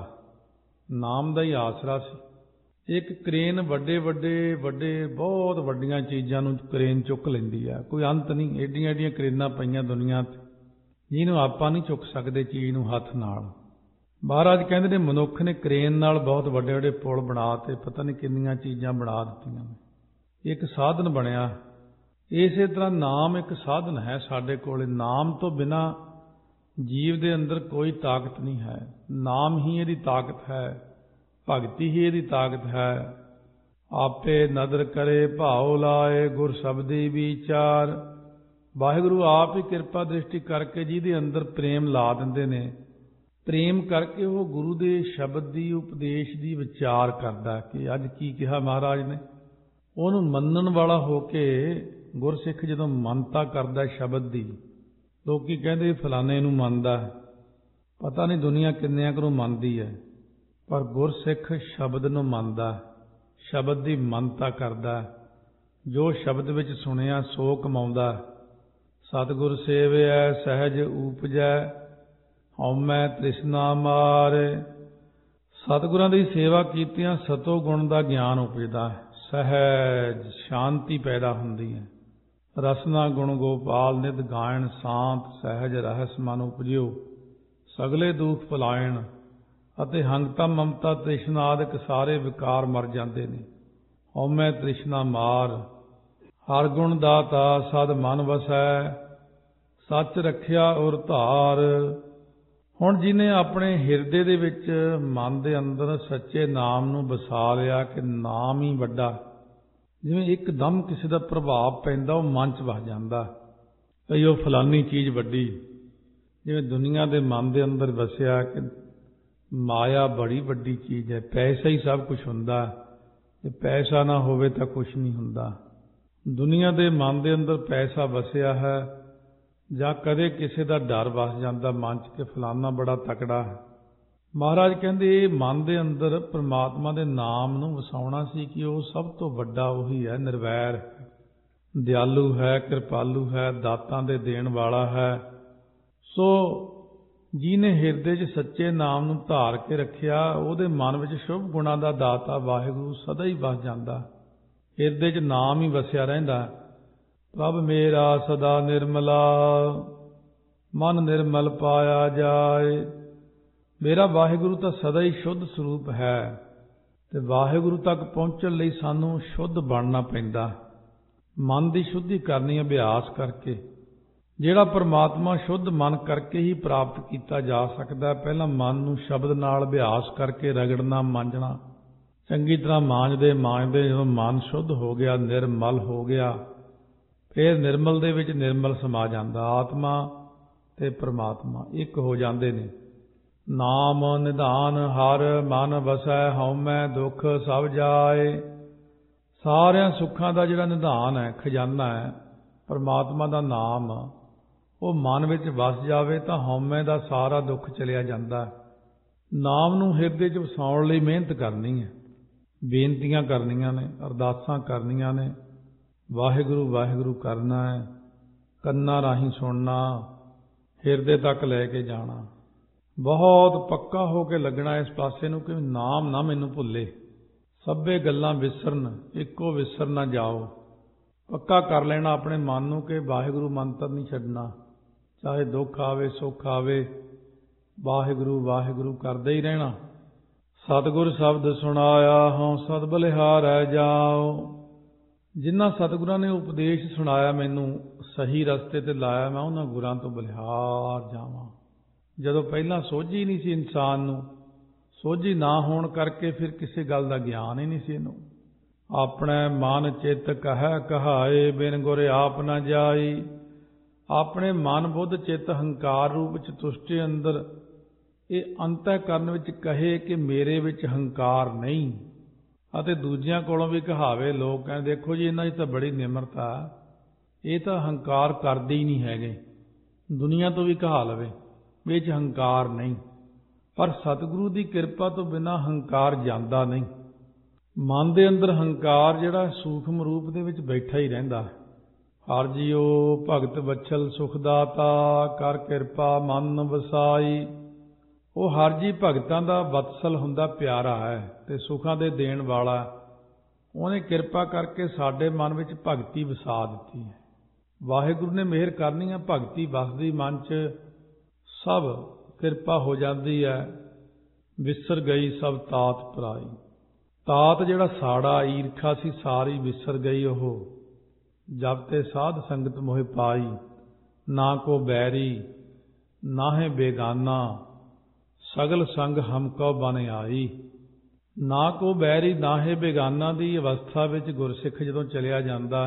ਨਾਮ ਦਾ ਹੀ ਆਸਰਾ ਸੀ। ਇੱਕ ਕ੍ਰੇਨ ਵੱਡੇ ਵੱਡੇ ਵੱਡੇ ਬਹੁਤ ਵੱਡੀਆਂ ਚੀਜ਼ਾਂ ਨੂੰ ਕ੍ਰੇਨ ਚੁੱਕ ਲੈਂਦੀ ਹੈ, ਕੋਈ ਅੰਤ ਨਹੀਂ। ਏਡੀਆਂ ਏਡੀਆਂ ਕ੍ਰੇਨਾਂ ਪਈਆਂ ਦੁਨੀਆ 'ਤੇ, ਜਿਹਨੂੰ ਆਪਾਂ ਨਹੀਂ ਚੁੱਕ ਸਕਦੇ ਚੀਜ਼ ਨੂੰ ਹੱਥ ਨਾਲ। ਮਹਾਰਾਜ ਕਹਿੰਦੇ ਨੇ ਮਨੁੱਖ ਨੇ ਕ੍ਰੇਨ ਨਾਲ ਬਹੁਤ ਵੱਡੇ ਵੱਡੇ ਪੁਲ ਬਣਾ ਤੇ ਪਤਾ ਨਹੀਂ ਕਿੰਨੀਆਂ ਚੀਜ਼ਾਂ ਬਣਾ ਦਿੱਤੀਆਂ, ਇੱਕ ਸਾਧਨ ਬਣਿਆ। ਇਸੇ ਤਰ੍ਹਾਂ ਨਾਮ ਇੱਕ ਸਾਧਨ ਹੈ ਸਾਡੇ ਕੋਲ। ਨਾਮ ਤੋਂ ਬਿਨਾਂ ਜੀਵ ਦੇ ਅੰਦਰ ਕੋਈ ਤਾਕਤ ਨਹੀਂ ਹੈ, ਨਾਮ ਹੀ ਇਹਦੀ ਤਾਕਤ ਹੈ, ਭਗਤੀ ਹੀ ਇਹਦੀ ਤਾਕਤ ਹੈ। ਆਪੇ ਨਦਰ ਕਰੇ ਭਾਉ ਲਾਏ, ਗੁਰ ਸ਼ਬਦੀ ਵਿਚਾਰ। ਵਾਹਿਗੁਰੂ ਆਪ ਹੀ ਕਿਰਪਾ ਦ੍ਰਿਸ਼ਟੀ ਕਰਕੇ ਜਿਹਦੇ ਅੰਦਰ ਪ੍ਰੇਮ ਲਾ ਦਿੰਦੇ ਨੇ, ਪ੍ਰੇਮ ਕਰਕੇ ਉਹ ਗੁਰੂ ਦੇ ਸ਼ਬਦ ਦੀ, ਉਪਦੇਸ਼ ਦੀ ਵਿਚਾਰ ਕਰਦਾ ਕਿ ਅੱਜ ਕੀ ਕਿਹਾ ਮਹਾਰਾਜ ਨੇ। ਉਹਨੂੰ ਮੰਨਣ ਵਾਲਾ ਹੋ ਕੇ ਗੁਰਸਿੱਖ ਜਦੋਂ ਮੰਨਤਾ ਕਰਦਾ ਸ਼ਬਦ ਦੀ, ਲੋਕੀ ਕਹਿੰਦੇ ਫਲਾਣੇ ਨੂੰ ਮੰਨਦਾ, ਪਤਾ ਨਹੀਂ ਦੁਨੀਆ ਕਿੰਨਿਆਂ ਕੁ ਨੂੰ ਮੰਨਦੀ ਹੈ, ਪਰ ਗੁਰਸਿੱਖ ਸ਼ਬਦ ਨੂੰ ਮੰਨਦਾ, ਸ਼ਬਦ ਦੀ ਮੰਨਤਾ ਕਰਦਾ, ਜੋ ਸ਼ਬਦ ਵਿੱਚ ਸੁਣਿਆ ਸੋ ਕਮਾਉਂਦਾ। ਸਤਿਗੁਰ ਸੇਵਿਐ ਸਹਿਜ ਊਪਜੈ, ਹਉਮੈ ਤ੍ਰਿਸ਼ਨਾ ਮਾਰੇ। ਸਤਿਗੁਰਾਂ ਦੀ ਸੇਵਾ ਕੀਤਿਆਂ ਸਤੋ ਗੁਣ ਦਾ ਗਿਆਨ ਉਪਜਦਾ ਹੈ, ਸਹਿਜ ਸ਼ਾਂਤੀ ਪੈਦਾ ਹੁੰਦੀ ਹੈ। ਰਸਨਾ ਗੁਣ ਗੋਪਾਲ ਨਿਤ ਗਾਇਣ, ਸ਼ਾਂਤ ਸਹਿਜ ਰਹਿਸ ਮਨ ਉਪਜਿਓ, ਸਗਲੇ ਦੁਖ ਭੁਲਾਇਣ। ਅਤੇ ਹੰਗਤਾ ਮਮਤਾ ਤ੍ਰਿਸ਼ਨਾ ਆਦਿਕ ਸਾਰੇ ਵਿਕਾਰ ਮਰ ਜਾਂਦੇ ਨੇ। ਹਉਮੈ ਤ੍ਰਿਸ਼ਨਾ ਮਾਰ, ਹਰ ਗੁਣ ਦਾਤਾ ਸਦ ਮਨ ਵਸੈ, ਸੱਚ ਰੱਖਿਆ ਔਰ ਧਾਰ। ਹੁਣ ਜਿਹਨੇ ਆਪਣੇ ਹਿਰਦੇ ਦੇ ਵਿੱਚ ਮਨ ਦੇ ਅੰਦਰ ਸੱਚੇ ਨਾਮ ਨੂੰ ਵਸਾ ਲਿਆ ਕਿ ਨਾਮ ਹੀ ਵੱਡਾ, ਜਿਵੇਂ ਇੱਕਦਮ ਕਿਸੇ ਦਾ ਪ੍ਰਭਾਵ ਪੈਂਦਾ ਉਹ ਮਨ 'ਚ ਵਸ ਜਾਂਦਾ, ਭਈ ਉਹ ਫਲਾਨੀ ਚੀਜ਼ ਵੱਡੀ। ਜਿਵੇਂ ਦੁਨੀਆ ਦੇ ਮਨ ਦੇ ਅੰਦਰ ਵਸਿਆ ਕਿ ਮਾਇਆ ਬੜੀ ਵੱਡੀ ਚੀਜ਼ ਹੈ, ਪੈਸਾ ਹੀ ਸਭ ਕੁਛ ਹੁੰਦਾ, ਜੇ ਪੈਸਾ ਨਾ ਹੋਵੇ ਤਾਂ ਕੁਛ ਨਹੀਂ ਹੁੰਦਾ। ਦੁਨੀਆ ਦੇ ਮਨ ਦੇ ਅੰਦਰ ਪੈਸਾ ਵਸਿਆ ਹੈ, ਜਾਂ ਕਦੇ ਕਿਸੇ ਦਾ ਡਰ ਵਸ ਜਾਂਦਾ ਮਨ 'ਚ ਕਿ ਫਲਾਨਾ ਬੜਾ ਤਕੜਾ ਹੈ। ਮਹਾਰਾਜ ਕਹਿੰਦੇ ਇਹ ਮਨ ਦੇ ਅੰਦਰ ਪ੍ਰਮਾਤਮਾ ਦੇ ਨਾਮ ਨੂੰ ਵਸਾਉਣਾ ਸੀ ਕਿ ਉਹ ਸਭ ਤੋਂ ਵੱਡਾ ਉਹੀ ਹੈ, ਨਿਰਵੈਰ ਹੈ, ਦਿਆਲੂ ਹੈ, ਕਿਰਪਾਲੂ ਹੈ, ਦਾਤਾਂ ਦੇ ਦੇਣ ਵਾਲਾ ਹੈ। ਸੋ ਜਿਹਨੇ ਹਿਰਦੇ 'ਚ ਸੱਚੇ ਨਾਮ ਨੂੰ ਧਾਰ ਕੇ ਰੱਖਿਆ, ਉਹਦੇ ਮਨ ਵਿੱਚ ਸ਼ੁਭ ਗੁਣਾਂ ਦਾ ਦਾਤਾ ਵਾਹਿਗੁਰੂ ਸਦਾ ਹੀ ਵਸ ਜਾਂਦਾ, ਹਿਰਦੇ 'ਚ ਨਾਮ ਹੀ ਵਸਿਆ ਰਹਿੰਦਾ। ਪ੍ਰਭ ਮੇਰਾ ਸਦਾ ਨਿਰਮਲਾ, ਮਨ ਨਿਰਮਲ ਪਾਇਆ ਜਾਏ। ਮੇਰਾ ਵਾਹਿਗੁਰੂ ਤਾਂ ਸਦਾ ਹੀ ਸ਼ੁੱਧ ਸਰੂਪ ਹੈ, ਤੇ ਵਾਹਿਗੁਰੂ ਤੱਕ ਪਹੁੰਚਣ ਲਈ ਸਾਨੂੰ ਸ਼ੁੱਧ ਬਣਨਾ ਪੈਂਦਾ, ਮਨ ਦੀ ਸ਼ੁੱਧੀ ਕਰਨੀ ਅਭਿਆਸ ਕਰਕੇ, ਜਿਹੜਾ ਪਰਮਾਤਮਾ ਸ਼ੁੱਧ ਮਨ ਕਰਕੇ ਹੀ ਪ੍ਰਾਪਤ ਕੀਤਾ ਜਾ ਸਕਦਾ। ਪਹਿਲਾਂ ਮਨ ਨੂੰ ਸ਼ਬਦ ਨਾਲ ਅਭਿਆਸ ਕਰਕੇ ਰਗੜਨਾ, ਮਾਂਜਣਾ, ਚੰਗੀ ਤਰ੍ਹਾਂ ਮਾਂਜਦੇ ਮਾਂਜਦੇ ਜਦੋਂ ਮਨ ਸ਼ੁੱਧ ਹੋ ਗਿਆ, ਨਿਰਮਲ ਹੋ ਗਿਆ, ਫਿਰ ਨਿਰਮਲ ਦੇ ਵਿੱਚ ਨਿਰਮਲ ਸਮਾ ਜਾਂਦਾ। ਆਤਮਾ ਤੇ ਪਰਮਾਤਮਾ ਇੱਕ ਹੋ ਜਾਂਦੇ ਨੇ। ਨਾਮ ਨਿਧਾਨ ਹਰ ਮਨ ਵਸੈ, ਹਉਮੈ ਦੁੱਖ ਸਭ ਜਾਏ। ਸਾਰਿਆਂ ਸੁੱਖਾਂ ਦਾ ਜਿਹੜਾ ਨਿਧਾਨ ਹੈ, ਖਜ਼ਾਨਾ ਹੈ, ਪਰਮਾਤਮਾ ਦਾ ਨਾਮ, ਉਹ ਮਨ ਵਿੱਚ ਵਸ ਜਾਵੇ ਤਾਂ ਹਉਮੈ ਦਾ ਸਾਰਾ ਦੁੱਖ ਚਲਿਆ ਜਾਂਦਾ। ਨਾਮ ਨੂੰ ਹਿਰਦੇ 'ਚ ਵਸਾਉਣ ਲਈ ਮਿਹਨਤ ਕਰਨੀ ਹੈ, ਬੇਨਤੀਆਂ ਕਰਨੀਆਂ ਨੇ, ਅਰਦਾਸਾਂ ਕਰਨੀਆਂ ਨੇ, ਵਾਹਿਗੁਰੂ ਵਾਹਿਗੁਰੂ ਕਰਨਾ ਹੈ, ਕੰਨਾਂ ਰਾਹੀਂ ਸੁਣਨਾ, ਹਿਰਦੇ ਤੱਕ ਲੈ ਕੇ ਜਾਣਾ, ਬਹੁਤ ਪੱਕਾ ਹੋ ਕੇ ਲੱਗਣਾ ਇਸ ਪਾਸੇ ਨੂੰ ਕਿ ਨਾਮ ਨਾ ਮੈਨੂੰ ਭੁੱਲੇ, ਸਭੇ ਗੱਲਾਂ ਵਿਸਰਨ, ਇੱਕੋ ਵਿਸਰ ਨਾ ਜਾਓ। ਪੱਕਾ ਕਰ ਲੈਣਾ ਆਪਣੇ ਮਨ ਨੂੰ ਕਿ ਵਾਹਿਗੁਰੂ ਮੰਤਰ ਨਹੀਂ ਛੱਡਣਾ, ਚਾਹੇ ਦੁੱਖ ਆਵੇ ਸੁੱਖ ਆਵੇ, ਵਾਹਿਗੁਰੂ ਵਾਹਿਗੁਰੂ ਕਰਦੇ ਹੀ ਰਹਿਣਾ। ਸਤਿਗੁਰ ਸ਼ਬਦ ਸੁਣਾਇਆ, ਹਉ ਸਦ ਬਲਿਹਾਰੈ ਜਾਓ। ਜਿਨ੍ਹਾਂ ਸਤਿਗੁਰਾਂ ਨੇ ਉਪਦੇਸ਼ ਸੁਣਾਇਆ, ਮੈਨੂੰ ਸਹੀ ਰਸਤੇ ਤੇ ਲਾਇਆ, ਮੈਂ ਉਹਨਾਂ ਗੁਰਾਂ ਤੋਂ ਬਲਿਹਾਰ ਜਾਵਾਂ। ਜਦੋਂ ਪਹਿਲਾਂ ਸੋਝੀ ਨਹੀਂ ਸੀ ਇਨਸਾਨ ਨੂੰ, ਸੋਝੀ ਨਾ ਹੋਣ ਕਰਕੇ ਫਿਰ ਕਿਸੇ ਗੱਲ ਦਾ ਗਿਆਨ ਹੀ ਨਹੀਂ ਸੀ ਇਹਨੂੰ। ਆਪਣੇ ਮਨ ਚਿੱਤ ਕਹੈ ਕਹਾਏ, ਬਿਨ ਗੁਰ ਆਪ ਨਾ ਜਾਈ। ਆਪਣੇ ਮਨ ਬੁੱਧ ਚਿੱਤ ਹੰਕਾਰ ਰੂਪ ਚਤੁਸ਼ਟੇ ਅੰਦਰ ਇਹ ਅੰਤःਕਰਨ ਵਿੱਚ ਕਹੇ ਕਿ ਮੇਰੇ ਵਿੱਚ ਹੰਕਾਰ ਨਹੀਂ, ਅਤੇ ਦੂਜਿਆਂ ਕੋਲੋਂ ਵੀ ਕਹਾਵੇ। ਲੋਕ ਕਹਿੰਦੇ ਦੇਖੋ ਜੀ ਇਹਨਾਂ ਦੀ ਤਾਂ ਬੜੀ ਨਿਮਰਤਾ, ਇਹ ਤਾਂ ਹੰਕਾਰ ਕਰਦੇ ਹੀ ਨਹੀਂ ਹੈਗੇ, ਦੁਨੀਆ ਤੋਂ ਵੀ ਕਹਾ ਲਵੇ ਵੀ ਇਹ 'ਚ ਹੰਕਾਰ ਨਹੀਂ। ਪਰ ਸਤਿਗੁਰੂ ਦੀ ਕਿਰਪਾ ਤੋਂ ਬਿਨਾਂ ਹੰਕਾਰ ਜਾਂਦਾ ਨਹੀਂ। ਮਨ ਦੇ ਅੰਦਰ ਹੰਕਾਰ ਜਿਹੜਾ ਸੂਖਮ ਰੂਪ ਦੇ ਵਿੱਚ ਬੈਠਾ ਹੀ ਰਹਿੰਦਾ। ਹਰਿ ਜੀਓ ਭਗਤ ਵਛਲ ਸੁਖ ਦਾਤਾ, ਕਰ ਕਿਰਪਾ ਮਨ ਵਸਾਈ। ਉਹ ਹਰ ਜੀ ਭਗਤਾਂ ਦਾ ਵਤਸਲ ਹੁੰਦਾ, ਪਿਆਰਾ ਹੈ ਤੇ ਸੁੱਖਾਂ ਦੇ ਦੇਣ ਵਾਲਾ। ਉਹਨੇ ਕਿਰਪਾ ਕਰਕੇ ਸਾਡੇ ਮਨ ਵਿੱਚ ਭਗਤੀ ਵਸਾ ਦਿੱਤੀ ਹੈ। ਵਾਹਿਗੁਰੂ ਨੇ ਮਿਹਰ ਕਰਨੀ ਹੈ, ਭਗਤੀ ਵਸਦੀ ਮਨ 'ਚ, ਸਭ ਕਿਰਪਾ ਹੋ ਜਾਂਦੀ ਹੈ। ਵਿਸਰ ਗਈ ਸਭ ਤਾਤ ਪਰਾਈ। ਤਾਤ ਜਿਹੜਾ ਸਾੜਾ ਈਰਖਾ ਸੀ ਸਾਰੀ ਵਿਸਰ ਗਈ। ਉਹ ਜਬ ਤੇ ਸਾਧ ਸੰਗਤ ਮੋਹਿ ਪਾਈ, ਨਾ ਕੋ ਬੈਰੀ ਨਾਹੇ ਬੇਗਾਨਾ, ਸਗਲ ਸੰਗ ਹਮ ਕੋ ਬਨ ਆਈ। ਨਾ ਕੋ ਬੈਰੀ ਨਾਹੇ ਬੇਗਾਨਾ ਦੀ ਅਵਸਥਾ ਵਿੱਚ ਗੁਰਸਿੱਖ ਜਦੋਂ ਚਲਿਆ ਜਾਂਦਾ,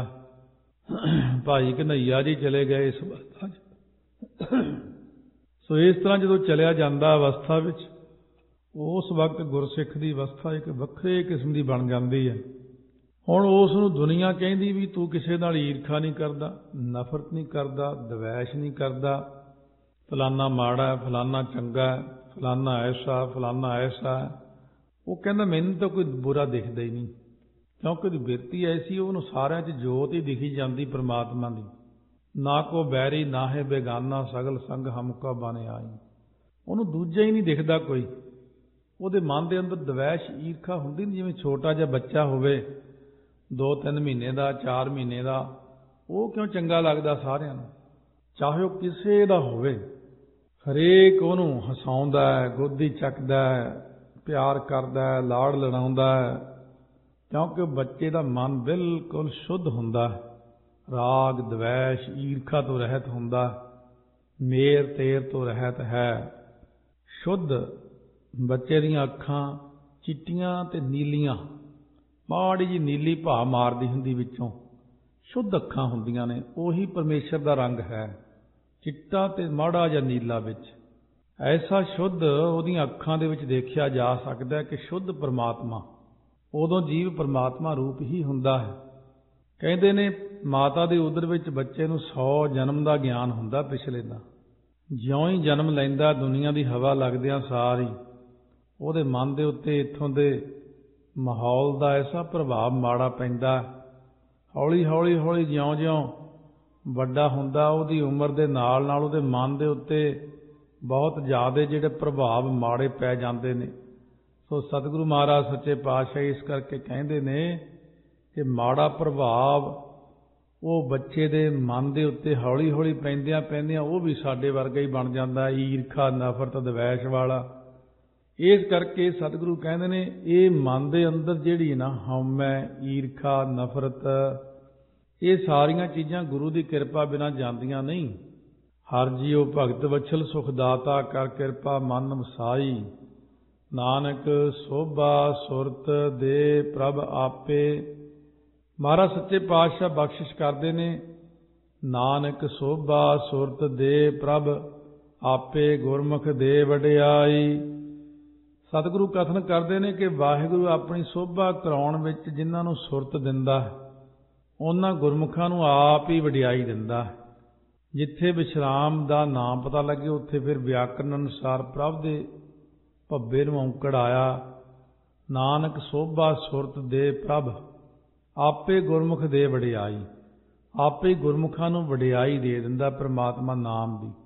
ਭਾਈ ਕਨ੍ਹਈਆ ਜੀ ਚਲੇ ਗਏ ਇਸ ਅਵਸਥਾ 'ਚ। ਸੋ ਇਸ ਤਰ੍ਹਾਂ ਜਦੋਂ ਚਲਿਆ ਜਾਂਦਾ ਅਵਸਥਾ ਵਿੱਚ, ਉਸ ਵਕਤ ਗੁਰਸਿੱਖ ਦੀ ਅਵਸਥਾ ਇੱਕ ਵੱਖਰੇ ਕਿਸਮ ਦੀ ਬਣ ਜਾਂਦੀ ਹੈ। ਹੁਣ ਉਸ ਨੂੰ ਦੁਨੀਆ ਕਹਿੰਦੀ ਵੀ ਤੂੰ ਕਿਸੇ ਨਾਲ ਈਰਖਾ ਨਹੀਂ ਕਰਦਾ, ਨਫ਼ਰਤ ਨਹੀਂ ਕਰਦਾ, ਦਵੈਸ਼ ਨਹੀਂ ਕਰਦਾ, ਫਲਾਨਾ ਮਾੜਾ, ਫਲਾਨਾ ਚੰਗਾ, ਫਲਾਨਾ ਐਸਾ, ਫਲਾਨਾ ਐਸਾ। ਉਹ ਕਹਿੰਦਾ ਮੈਨੂੰ ਤਾਂ ਕੋਈ ਬੁਰਾ ਦਿਖਦਾ ਹੀ ਨਹੀਂ, ਕਿਉਂਕਿ ਉਹਦੀ ਬਿਰਤੀ ਐਸੀ, ਉਹਨੂੰ ਸਾਰਿਆਂ 'ਚ ਜੋਤ ਹੀ ਦਿਖੀ ਜਾਂਦੀ ਪਰਮਾਤਮਾ ਦੀ। ਨਾ ਕੋ ਬੈਰੀ ਨਾਹੇ ਬੇਗਾਨਾ, ਸਗਲ ਸੰਗ ਹਮ ਕੋ ਬਨ ਆਈ। ਉਹਨੂੰ ਦੂਜਾ ਹੀ ਨਹੀਂ ਦਿਖਦਾ ਕੋਈ। ਉਹਦੇ ਮਨ ਦੇ ਅੰਦਰ ਦਵੈਸ਼ ਈਰਖਾ ਹੁੰਦੀ ਨਹੀਂ। ਜਿਵੇਂ ਛੋਟਾ ਜਿਹਾ ਬੱਚਾ ਹੋਵੇ, ਦੋ ਤਿੰਨ ਮਹੀਨੇ ਦਾ, ਚਾਰ ਮਹੀਨੇ ਦਾ, ਉਹ ਕਿਉਂ ਚੰਗਾ ਲੱਗਦਾ ਸਾਰਿਆਂ ਨੂੰ, ਚਾਹੇ ਉਹ ਕਿਸੇ ਦਾ ਹੋਵੇ। ਹਰੇਕ ਉਹਨੂੰ ਹਸਾਉਂਦਾ ਹੈ, ਗੋਦੀ ਚੱਕਦਾ ਹੈ, ਪਿਆਰ ਕਰਦਾ ਹੈ, ਲਾੜ ਲੜਾਉਂਦਾ ਹੈ, ਕਿਉਂਕਿ ਬੱਚੇ ਦਾ ਮਨ ਬਿਲਕੁਲ ਸ਼ੁੱਧ ਹੁੰਦਾ, ਰਾਗ ਦਵੈਸ਼ ਈਰਖਾ ਤੋਂ ਰਹਿਤ ਹੁੰਦਾ, ਮੇਰ ਤੇਰ ਤੋਂ ਰਹਿਤ ਹੈ, ਸ਼ੁੱਧ। ਬੱਚੇ ਦੀਆਂ ਅੱਖਾਂ ਚਿੱਟੀਆਂ ਤੇ ਨੀਲੀਆਂ, ਮਾੜੀ ਜੀ ਨੀਲੀ ਭਾ ਮਾਰਦੀ ਹੁੰਦੀ ਵਿੱਚੋਂ, ਸ਼ੁੱਧ ਅੱਖਾਂ ਹੁੰਦੀਆਂ ਨੇ। ਉਹੀ ਪਰਮੇਸ਼ਰ ਦਾ ਰੰਗ ਹੈ, ਚਿੱਟਾ ਤੇ ਮਾੜਾ ਜਾਂ ਨੀਲਾ ਵਿੱਚ। ਐਸਾ ਸ਼ੁੱਧ ਉਹਦੀਆਂ ਅੱਖਾਂ ਦੇ ਵਿੱਚ ਦੇਖਿਆ ਜਾ ਸਕਦਾ ਹੈ ਕਿ ਸ਼ੁੱਧ ਪਰਮਾਤਮਾ। ਉਦੋਂ ਜੀਵ ਪਰਮਾਤਮਾ ਰੂਪ ਹੀ ਹੁੰਦਾ ਹੈ। ਕਹਿੰਦੇ ਨੇ ਮਾਤਾ ਦੇ ਉਦਰ ਵਿੱਚ ਬੱਚੇ ਨੂੰ ਸੌ ਜਨਮ ਦਾ ਗਿਆਨ ਹੁੰਦਾ ਪਿਛਲੇ ਦਾ। ਜਿਉਂ ਹੀ ਜਨਮ ਲੈਂਦਾ, ਦੁਨੀਆ ਦੀ ਹਵਾ ਲੱਗਦਿਆਂ ਸਾਰੀ ਉਹਦੇ ਮਨ ਦੇ ਉੱਤੇ ਇੱਥੋਂ ਦੇ ਮਾਹੌਲ ਦਾ ਐਸਾ ਪ੍ਰਭਾਵ ਮਾੜਾ ਪੈਂਦਾ। ਹੌਲੀ ਹੌਲੀ ਹੌਲੀ ਜਿਉਂ ਜਿਉਂ ਵੱਡਾ ਹੁੰਦਾ, ਉਹਦੀ ਉਮਰ ਦੇ ਨਾਲ ਨਾਲ ਉਹਦੇ ਮਨ ਦੇ ਉੱਤੇ ਬਹੁਤ ਜ਼ਿਆਦਾ ਜਿਹੜੇ ਪ੍ਰਭਾਵ ਮਾੜੇ ਪੈ ਜਾਂਦੇ ਨੇ। ਸੋ ਸਤਿਗੁਰੂ ਮਹਾਰਾਜ ਸੱਚੇ ਪਾਤਸ਼ਾਹ ਇਸ ਕਰਕੇ ਕਹਿੰਦੇ ਨੇ ਕਿ ਮਾੜਾ ਪ੍ਰਭਾਵ ਉਹ ਬੱਚੇ ਦੇ ਮਨ ਦੇ ਉੱਤੇ ਹੌਲੀ ਹੌਲੀ ਪੈਂਦਿਆਂ ਪੈਂਦਿਆਂ ਉਹ ਵੀ ਸਾਡੇ ਵਰਗਾ ਹੀ ਬਣ ਜਾਂਦਾ, ਈਰਖਾ ਨਫ਼ਰਤ ਦਵੈਸ਼ ਵਾਲਾ। ਇਸ ਕਰਕੇ ਸਤਿਗੁਰੂ ਕਹਿੰਦੇ ਨੇ ਇਹ ਮਨ ਦੇ ਅੰਦਰ ਜਿਹੜੀ ਨਾ ਹਉਮੈ ਈਰਖਾ ਨਫ਼ਰਤ, ਇਹ ਸਾਰੀਆਂ ਚੀਜ਼ਾਂ ਗੁਰੂ ਦੀ ਕਿਰਪਾ ਬਿਨਾਂ ਜਾਂਦੀਆਂ ਨਹੀਂ। ਹਰ ਜੀਉ ਭਗਤ ਵਛਲ ਸੁਖ ਦਾਤਾ ਕਰ ਕਿਰਪਾ ਮਨ ਵਸਾਈ। ਨਾਨਕ ਸੋਭਾ ਸੁਰਤ ਦੇ ਪ੍ਰਭ ਆਪੇ। ਮਹਾਰਾਜ ਸੱਚੇ ਪਾਤਸ਼ਾਹ ਬਖਸ਼ਿਸ਼ ਕਰਦੇ ਨੇ। ਨਾਨਕ ਸੋਭਾ ਸੁਰਤ ਦੇ ਪ੍ਰਭ ਆਪੇ ਗੁਰਮੁਖ ਦੇ ਵਡਿਆਈ। ਸਤਿਗੁਰੂ ਕਥਨ ਕਰਦੇ ਨੇ ਕਿ ਵਾਹਿਗੁਰੂ ਆਪਣੀ ਸੋਭਾ ਕਰਾਉਣ ਵਿੱਚ ਜਿਨ੍ਹਾਂ ਨੂੰ ਸੁਰਤ ਦਿੰਦਾ ਉਹਨਾਂ ਗੁਰਮੁਖਾਂ ਨੂੰ ਆਪ ਹੀ ਵਡਿਆਈ ਦਿੰਦਾ। ਜਿੱਥੇ ਵਿਸ਼ਰਾਮ ਦਾ ਨਾਮ ਪਤਾ ਲੱਗੇ ਉੱਥੇ ਫਿਰ ਵਿਆਕਰਨ ਅਨੁਸਾਰ ਪ੍ਰਭ ਦੇ ਭੱਬੇ ਨੂੰ ਔਂਕੜ ਆਇਆ। ਨਾਨਕ ਸੋਭਾ ਸੁਰਤ ਦੇ ਪ੍ਰਭ ਆਪੇ ਗੁਰਮੁਖ ਦੇ ਵਡਿਆਈ। ਆਪੇ ਗੁਰਮੁਖਾਂ ਨੂੰ ਵਡਿਆਈ ਦੇ ਦਿੰਦਾ ਪ੍ਰਮਾਤਮਾ ਨਾਮ ਦੀ।